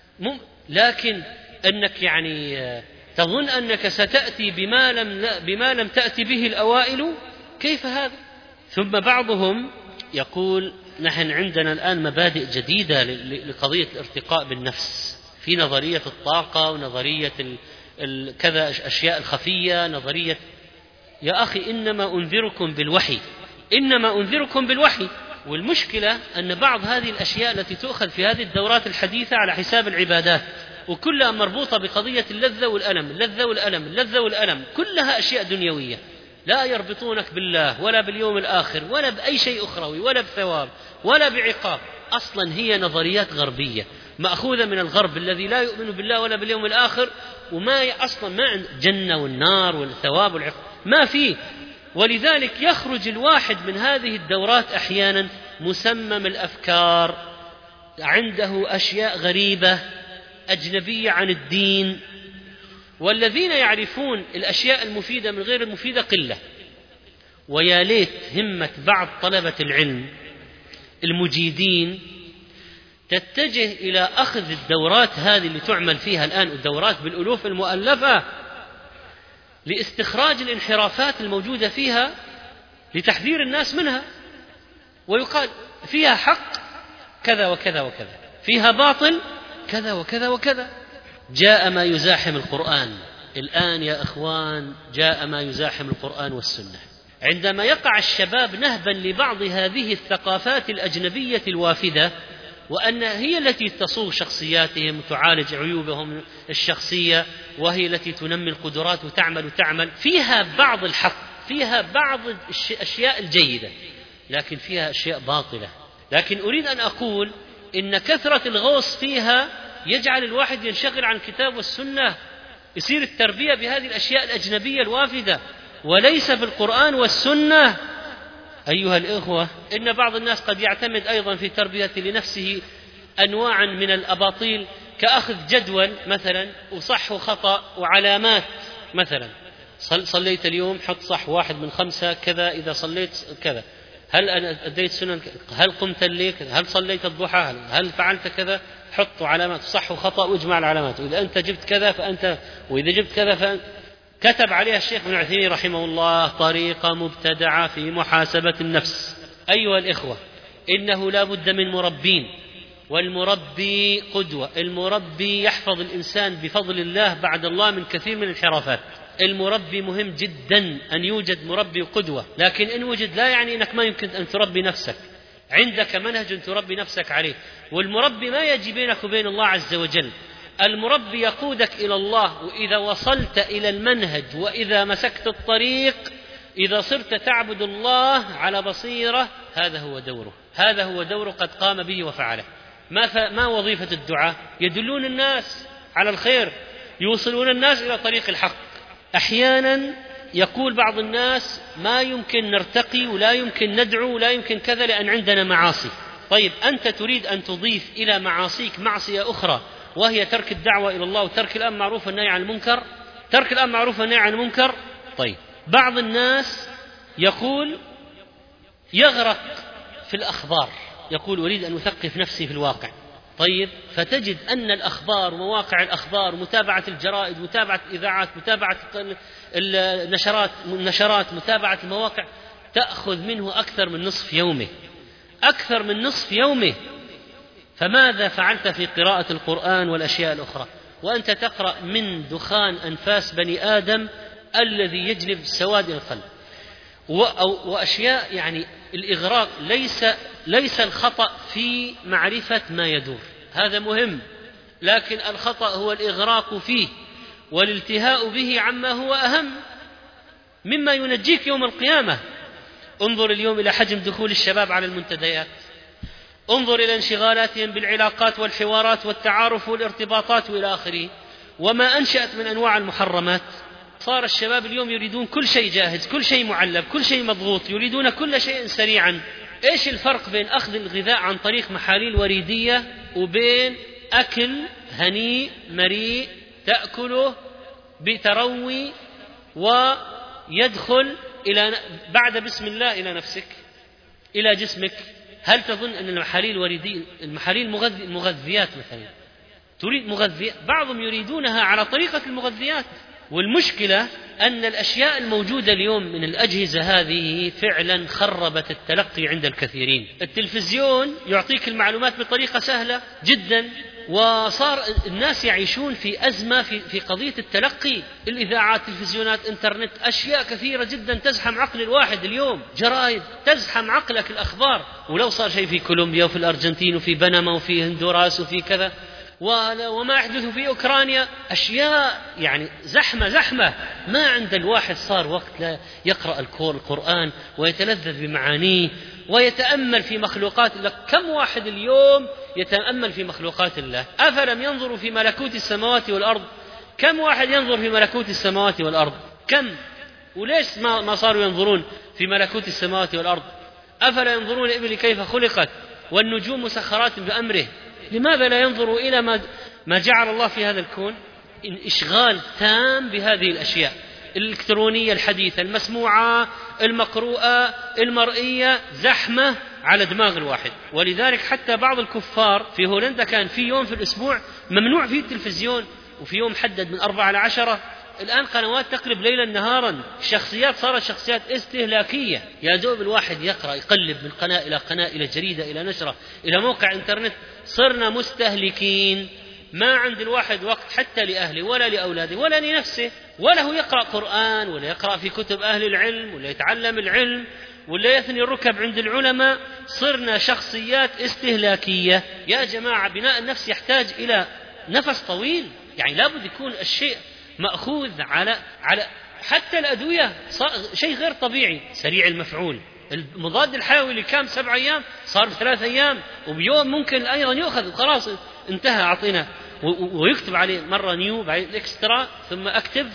لكن أنك يعني تظن أنك ستأتي بما لم بما لم تأتي به الأوائل، كيف هذا؟ ثم بعضهم يقول نحن عندنا الآن مبادئ جديدة لقضية الارتقاء بالنفس، في نظرية الطاقة ونظرية كذا أشياء الخفية، نظرية. يا أخي إنما أنذركم بالوحي، إنما أنذركم بالوحي. والمشكلة أن بعض هذه الأشياء التي تؤخذ في هذه الدورات الحديثة على حساب العبادات، وكلها مربوطة بقضية اللذة والألم، اللذة والألم، اللذة والألم، كلها أشياء دنيوية، لا يربطونك بالله ولا باليوم الآخر ولا بأي شيء أخروي ولا بثواب ولا بعقاب. أصلا هي نظريات غربية مأخوذة من الغرب الذي لا يؤمن بالله ولا باليوم الآخر، وما أصلا ما عند جنة والنار والثواب والعقاب ما فيه. ولذلك يخرج الواحد من هذه الدورات أحيانا مسمم الأفكار، عنده أشياء غريبة أجنبية عن الدين، والذين يعرفون الأشياء المفيدة من غير المفيدة قلة. ويا ليت همة بعض طلبة العلم المجيدين تتجه إلى أخذ الدورات هذه اللي تعمل فيها الآن، الدورات بالألوف المؤلفة، لاستخراج الانحرافات الموجودة فيها، لتحذير الناس منها. ويقال فيها حق كذا وكذا وكذا، فيها باطل كذا وكذا وكذا. جاء ما يزاحم القرآن الآن يا أخوان، جاء ما يزاحم القرآن والسنة. عندما يقع الشباب نهبا لبعض هذه الثقافات الأجنبية الوافدة، وأن هي التي تصوغ شخصياتهم وتعالج عيوبهم الشخصية، وهي التي تنمي القدرات وتعمل وتعمل فيها بعض الحق، فيها بعض الأشياء الجيدة، لكن فيها أشياء باطلة. لكن أريد أن أقول إن كثرة الغوص فيها يجعل الواحد ينشغل عن الكتاب والسنة، يصير التربية بهذه الأشياء الأجنبية الوافدة وليس بالقرآن والسنة. أيها الإخوة، إن بعض الناس قد يعتمد أيضا في تربية لنفسه أنواعا من الأباطيل، كأخذ جدول مثلا وصح وخطأ وعلامات، مثلا صليت اليوم حط صح واحد من خمسة كذا، إذا صليت كذا، هل أنا أديت سنن، هل قمت الليل، هل صليت الضحى، هل فعلت كذا، حط علامات صح وخطأ واجمع العلامات، وإذا أنت جبت كذا فأنت، وإذا جبت كذا فأنت. كتب عليها الشيخ ابن عثيمين رحمه الله طريقة مبتدعة في محاسبة النفس. أيها الإخوة، إنه لا بد من مربين، والمربي قدوة. المربي يحفظ الإنسان بفضل الله بعد الله من كثير من الانحرافات. المربي مهم جدا أن يوجد مربي قدوة، لكن إن وجد لا يعني أنك ما يمكن أن تربي نفسك، عندك منهج تربي نفسك عليه. والمربي ما يجي بينك وبين الله عز وجل، المربي يقودك إلى الله. وإذا وصلت إلى المنهج وإذا مسكت الطريق، إذا صرت تعبد الله على بصيرة، هذا هو دوره، هذا هو دوره قد قام به وفعله. ما, ف... ما وظيفة الدعاء؟ يدلون الناس على الخير، يوصلون الناس إلى طريق الحق. أحيانا يقول بعض الناس ما يمكن نرتقي ولا يمكن ندعو ولا يمكن كذا لأن عندنا معاصي. طيب أنت تريد أن تضيف إلى معاصيك معصية أخرى، وهي ترك الدعوة إلى الله وترك الأمر معروف والنهي عن المنكر. ترك الأمر معروف والنهي عن المنكر. طيب بعض الناس يقول يغرق في الأخبار، يقول أريد أن أثقف نفسي في الواقع. طيب فتجد أن الأخبار ومواقع الأخبار، متابعة الجرائد، متابعة الإذاعات، متابعة النشرات النشرات متابعة المواقع، تأخذ منه أكثر من نصف يومه، أكثر من نصف يومه. فماذا فعلت في قراءة القرآن والأشياء الأخرى وأنت تقرأ من دخان أنفاس بني آدم الذي يجلب سواد القلب وأشياء؟ يعني الإغراق ليس ليس الخطأ في معرفة ما يدور، هذا مهم، لكن الخطأ هو الإغراق فيه والالتهاء به عما هو أهم مما ينجيك يوم القيامة. انظر اليوم إلى حجم دخول الشباب على المنتديات، انظر إلى انشغالاتهم بالعلاقات والحوارات والتعارف والارتباطات وإلى آخره، وما أنشأت من أنواع المحرمات. صار الشباب اليوم يريدون كل شيء جاهز، كل شيء معلب، كل شيء مضغوط، يريدون كل شيء سريعا. إيش الفرق بين أخذ الغذاء عن طريق محاليل وريدية وبين أكل هنيء مريء تأكله بتروي ويدخل إلى بعد بسم الله إلى نفسك إلى جسمك؟ هل تظن أن المحاليل وريدية، المحاليل مغذيات مثلا، تريد مغذيات، بعضهم يريدونها على طريقة المغذيات. والمشكلة أن الأشياء الموجودة اليوم من الأجهزة هذه فعلا خربت التلقي عند الكثيرين. التلفزيون يعطيك المعلومات بطريقة سهلة جدا، وصار الناس يعيشون في أزمة في, في قضية التلقي. الإذاعات، تلفزيونات، إنترنت، أشياء كثيرة جدا تزحم عقل الواحد اليوم، جرائد تزحم عقلك الأخبار. ولو صار شيء في كولومبيا وفي الأرجنتين وفي بنما وفي هندوراس وفي كذا وما يحدث في أوكرانيا، أشياء يعني زحمة زحمة، ما عند الواحد صار وقت لا يقرأ القرآن ويتلذذ بمعانيه ويتأمل في مخلوقات الله. كم واحد اليوم يتأمل في مخلوقات الله؟ أفلم ينظروا في ملكوت السماوات والأرض؟ كم واحد ينظر في ملكوت السماوات والأرض؟ كم؟ وليش ما صاروا ينظرون في ملكوت السماوات والأرض؟ أفلا ينظرون الإبل كيف خلقت والنجوم مسخرات بأمره؟ لماذا لا ينظروا إلى ما ما جعل الله في هذا الكون؟ إشغال تام بهذه الأشياء الإلكترونية الحديثة، المسموعة، المقروءة، المرئية، زحمة على دماغ الواحد. ولذلك حتى بعض الكفار في هولندا كان في يوم في الأسبوع ممنوع فيه التلفزيون، وفي يوم حدد من أربعة إلى عشرة. الآن قنوات تقلب ليلا نهارا، شخصيات صارت شخصيات استهلاكية، يا دوب الواحد يقرأ يقلب من قناة إلى قناة إلى جريدة إلى نشرة إلى موقع إنترنت. صرنا مستهلكين، ما عند الواحد وقت حتى لأهله ولا لأولاده ولا لنفسه، ولا هو يقرأ قرآن ولا يقرأ في كتب أهل العلم ولا يتعلم العلم ولا يثني الركب عند العلماء. صرنا شخصيات استهلاكية. يا جماعة، بناء النفس يحتاج إلى نفس طويل، يعني لابد يكون الشيء مأخوذ على على حتى الأدوية شيء غير طبيعي، سريع المفعول. المضاد الحيوي اللي كان سبع أيام صار بثلاث أيام، وبيوم ممكن أيضا يأخذ وخلاص انتهى، أعطينا ويكتب عليه مرة نيو بعد إكسترا ثم أكتب.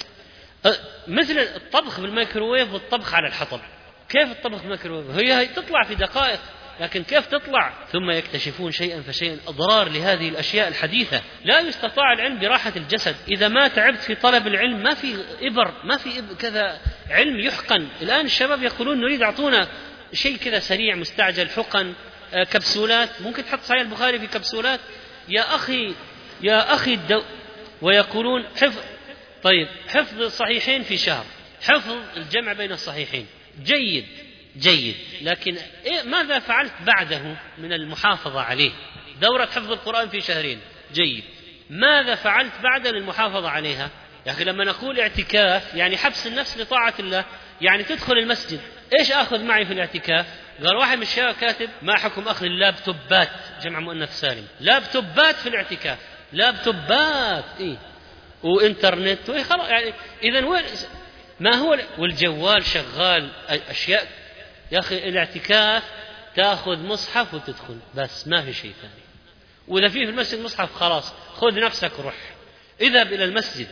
مثل الطبخ بالميكروويف والطبخ على الحطب. كيف الطبخ بالميكروويف؟ هي تطلع في دقائق، لكن كيف تطلع؟ ثم يكتشفون شيئا فشيئا أضرار لهذه الأشياء الحديثة. لا يستطاع العلم براحة الجسد. إذا ما تعبت في طلب العلم ما في إبر، ما في إبر كذا علم يحقن. الآن الشباب يقولون نريد أعطونا شيء كذا سريع مستعجل، حقن، كبسولات، ممكن تحط صحيح البخاري في كبسولات. يا أخي يا أخي الدو، ويقولون حفظ. طيب حفظ الصحيحين في شهر، حفظ الجمع بين الصحيحين جيد جيد، لكن إيه ماذا فعلت بعده من المحافظة عليه؟ دورة حفظ القرآن في شهرين جيد، ماذا فعلت بعد للمحافظة عليها؟ يا أخي لما نقول اعتكاف يعني حبس النفس لطاعة الله، يعني تدخل المسجد إيش آخذ معي في الاعتكاف؟ قال واحد من الشباب كاتب ما حكم أخذ اللابتوبات، جمع مؤنث سالم، لابتوبات في الاعتكاف، لابتوبات إيه وإنترنت وإيه خلاص يعني إذن وين ما هو والجوال شغال أشياء. يا أخي الاعتكاف تأخذ مصحف وتدخل بس ما في شيء ثاني، وإذا فيه في المسجد مصحف خلاص خذ نفسك وروح اذهب إلى المسجد.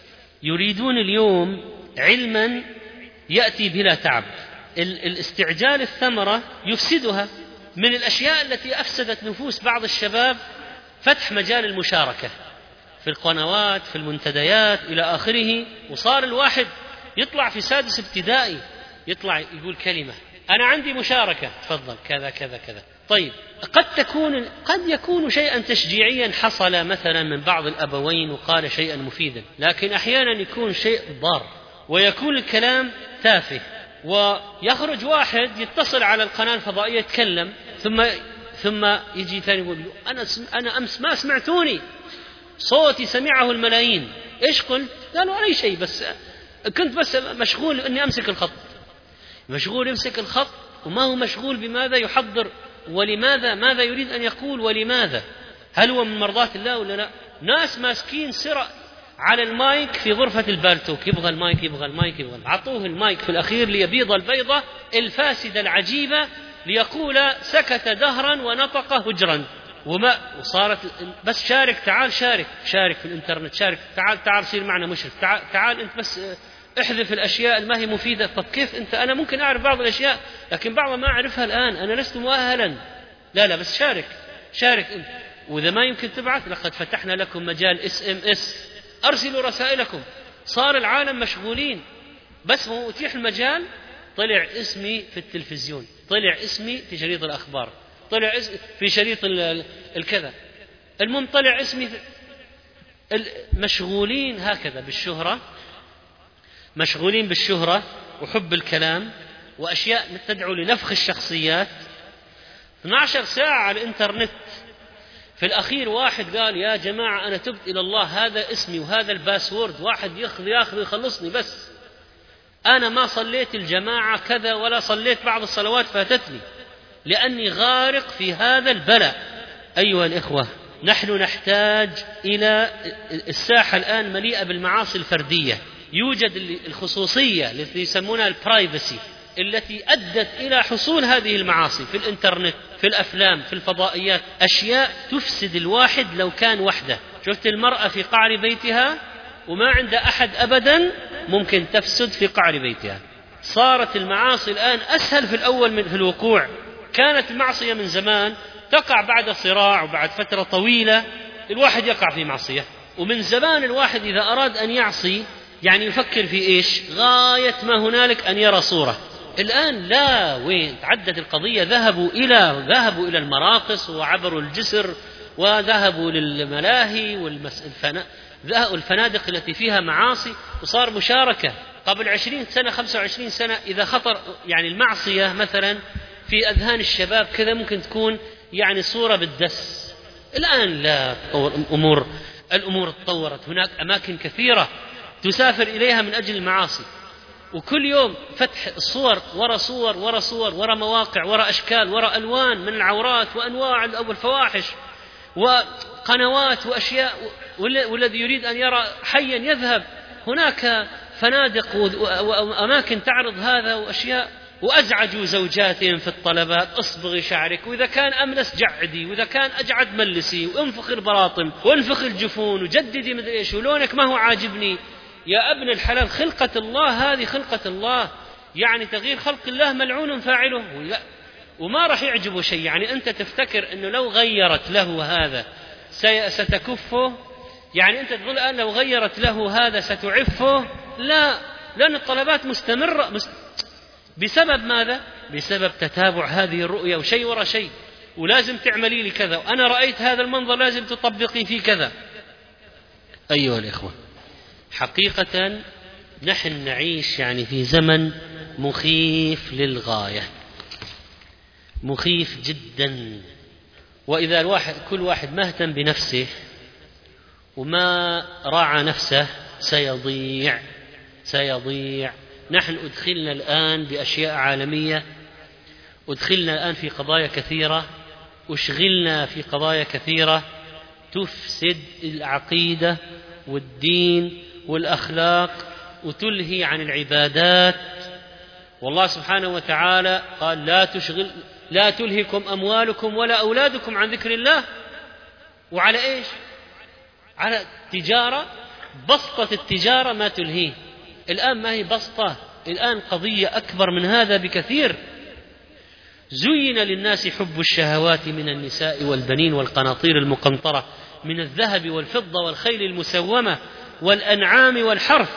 يريدون اليوم علما يأتي بلا تعب، الاستعجال الثمرة يفسدها. من الأشياء التي أفسدت نفوس بعض الشباب فتح مجال المشاركة في القنوات في المنتديات إلى آخره، وصار الواحد يطلع في سادس ابتدائي يطلع يقول كلمة أنا عندي مشاركة تفضل كذا كذا كذا. طيب قد تكون قد يكون شيئا تشجيعيا حصل مثلا من بعض الأبوين وقال شيئا مفيدا، لكن أحيانا يكون شيء ضار ويكون الكلام تافه، ويخرج واحد يتصل على القناة الفضائية يتكلم ثم ثم يجي ثاني يقول أنا أنا أمس ما سمعتوني صوتي سمعه الملايين. إيش قلت؟ قالوا أي شيء بس كنت بس مشغول أني أمسك الخط. مشغول يمسك الخط وما هو مشغول بماذا يحضر ولماذا، ماذا يريد أن يقول ولماذا، هل هو من مرضاة الله ولا لا؟ ناس ماسكين سرع على المايك في غرفة البالتوك، يبغى المايك يبغى المايك يبغى عطوه المايك في الأخير ليبيض البيضة الفاسدة العجيبة ليقول سكت دهرا ونطق هجرا وما وصارت بس شارك تعال شارك شارك في الانترنت شارك تعال تعال صير معنا مشرف تعال تعال انت بس احذف الأشياء ما هي مفيدة. طب كيف أنت؟ أنا ممكن أعرف بعض الأشياء لكن بعضها ما أعرفها الآن، أنا لست مؤهلا. لا لا بس شارك شارك أنت، وإذا ما يمكن تبعث لقد فتحنا لكم مجال اس ام اس، أرسلوا رسائلكم. صار العالم مشغولين بس هو أتيح المجال. طلع اسمي في التلفزيون، طلع اسمي في شريط الأخبار، طلع اسمي في شريط الكذا، المهم طلع اسمي في مشغولين هكذا بالشهرة، مشغولين بالشهرة وحب الكلام وأشياء تدعو لنفخ الشخصيات. اثنتي عشرة ساعة على الإنترنت. في الأخير واحد قال يا جماعة أنا تبت إلى الله، هذا اسمي وهذا الباسورد، واحد يأخذ يأخذ يخلصني، بس أنا ما صليت الجماعة كذا ولا صليت بعض الصلوات فاتتني لأني غارق في هذا البلاء. أيها الإخوة نحن نحتاج إلى الساحة الآن مليئة بالمعاصي الفردية، يوجد الخصوصية التي يسمونها البرايفسي التي أدت إلى حصول هذه المعاصي في الإنترنت في الأفلام في الفضائيات، أشياء تفسد الواحد لو كان وحده. شفت المرأة في قعر بيتها وما عند أحد أبدا ممكن تفسد في قعر بيتها. صارت المعاصي الآن أسهل في الأول من في الوقوع. كانت المعصية من زمان تقع بعد صراع وبعد فترة طويلة الواحد يقع في معصية، ومن زمان الواحد إذا أراد أن يعصي يعني يفكر في إيش غاية ما هنالك أن يرى صورة. الآن لا، وين تعدت القضية، ذهبوا إلى ذهبوا إلى المراقص وعبروا الجسر وذهبوا للملاهي والفنادق التي فيها معاصي، وصار مشاركة. قبل عشرين سنة خمسة وعشرين سنة إذا خطر يعني المعصية مثلا في أذهان الشباب كذا ممكن تكون يعني صورة بالدس. الآن لا، أمور الأمور تطورت، هناك أماكن كثيرة تسافر إليها من أجل المعاصي، وكل يوم فتح الصور ورا صور ورا صور ورا مواقع ورا أشكال ورا ألوان من العورات وأنواع الفواحش وقنوات وأشياء، والذي يريد أن يرى حيا يذهب. هناك فنادق وأماكن تعرض هذا وأشياء. وأزعجوا زوجاتهم في الطلبات، اصبغي شعرك، وإذا كان أملس جعدي، وإذا كان أجعد ملسي، وانفخ البراطم وانفخ الجفون وجددي مدري إيش، ولونك ما هو عاجبني. يا ابن الحلال خلقة الله هذه، خلقة الله يعني تغيير خلق الله ملعون فاعله. لا، وما راح يعجبه شيء. يعني أنت تفتكر أنه لو غيرت له هذا ستكفه؟ يعني أنت تقول الآن لو غيرت له هذا ستعفه؟ لا، لأن الطلبات مستمرة مست... بسبب ماذا؟ بسبب تتابع هذه الرؤية وشيء وراء شيء، ولازم تعملي لي كذا، وأنا رأيت هذا المنظر لازم تطبقي فيه كذا. أيها الإخوة حقيقة نحن نعيش يعني في زمن مخيف للغاية، مخيف جدا. وإذا الواحد كل واحد ما اهتم بنفسه وما راعى نفسه سيضيع سيضيع. نحن أدخلنا الآن بأشياء عالمية، أدخلنا الآن في قضايا كثيرة، أشغلنا في قضايا كثيرة تفسد العقيدة والدين والأخلاق وتلهي عن العبادات. والله سبحانه وتعالى قال لا تشغل لا تلهكم أموالكم ولا أولادكم عن ذكر الله. وعلى إيش؟ على التجارة. بسطة التجارة ما تلهيه. الآن ما هي بسطة، الآن قضية أكبر من هذا بكثير. زين للناس حب الشهوات من النساء والبنين والقناطير المقنطرة من الذهب والفضة والخيل المسومة والأنعام والحرث.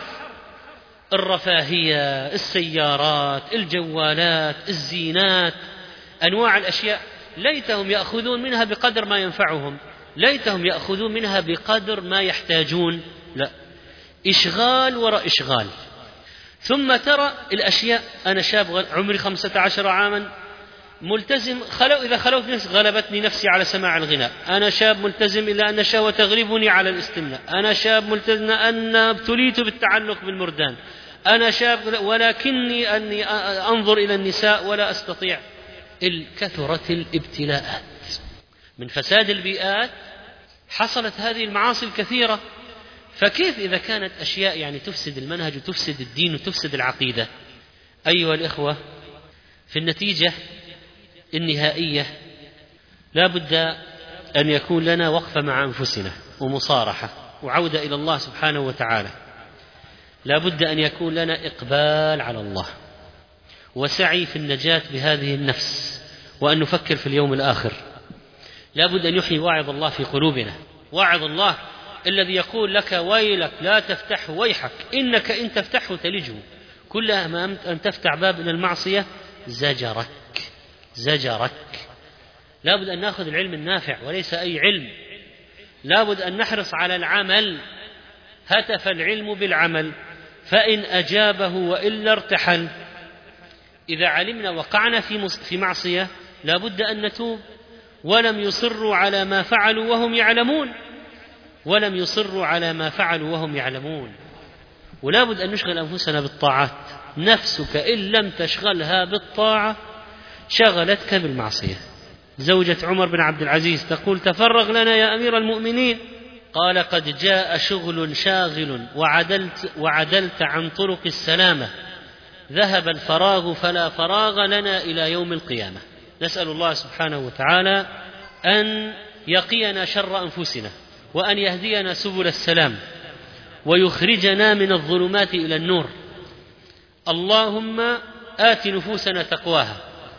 الرفاهية، السيارات، الجوالات، الزينات، أنواع الأشياء، ليتهم يأخذون منها بقدر ما ينفعهم، ليتهم يأخذون منها بقدر ما يحتاجون. لا، إشغال وراء إشغال. ثم ترى الأشياء، أنا شاب عمري خمسة عشر عاما ملتزم، خلو إذا خلوت نفسي غلبتني نفسي على سماع الغناء. أنا شاب ملتزم إلا أن الشهوة تغلبني على الاستمناء. أنا شاب ملتزم أن ابتليت بالتعلق بالمردان. أنا شاب ولكني أني أنظر إلى النساء ولا أستطيع. كثرت الابتلاءات من فساد البيئات، حصلت هذه المعاصي الكثيرة. فكيف إذا كانت أشياء يعني تفسد المنهج وتفسد الدين وتفسد العقيدة؟ أيها الإخوة، في النتيجة النهائية لا بد أن يكون لنا وقفة مع أنفسنا ومصارحة وعودة إلى الله سبحانه وتعالى. لا بد أن يكون لنا إقبال على الله وسعي في النجاة بهذه النفس، وأن نفكر في اليوم الآخر. لا بد أن يحيي واعظ الله في قلوبنا، واعظ الله الذي يقول لك ويلك لا تفتح ويحك إنك إن تفتحه تلجه. كلما أن تفتح باب إلى المعصية زجرك زجرك. لا بد أن نأخذ العلم النافع وليس أي علم. لا بد أن نحرص على العمل. هتف العلم بالعمل، فإن أجابه وإلا ارتحل. إذا علمنا وقعنا في في معصية لا بد أن نتوب. ولم يصروا على ما فعلوا وهم يعلمون ولم يصروا على ما فعلوا وهم يعلمون. ولا بد أن نشغل أنفسنا بالطاعات. نفسك إن لم تشغلها بالطاعة شغلتك بالمعصية. زوجة عمر بن عبد العزيز تقول تفرغ لنا يا أمير المؤمنين. قال قد جاء شغل شاغل وعدلت, وعدلت عن طرق السلامة. ذهب الفراغ فلا فراغ لنا إلى يوم القيامة. نسأل الله سبحانه وتعالى أن يقينا شر أنفسنا، وأن يهدينا سبل السلام، ويخرجنا من الظلمات إلى النور. اللهم آت نفوسنا تقواها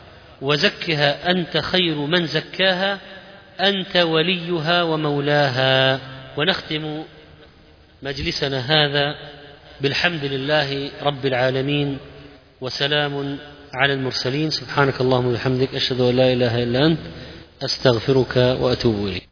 وزكها أنت خير من زكاها أنت وليها ومولاها. ونختم مجلسنا هذا بالحمد لله رب العالمين، وسلام على المرسلين. سبحانك اللهم وبحمدك، أشهد أن لا إله إلا أنت، أستغفرك وأتوب إليك.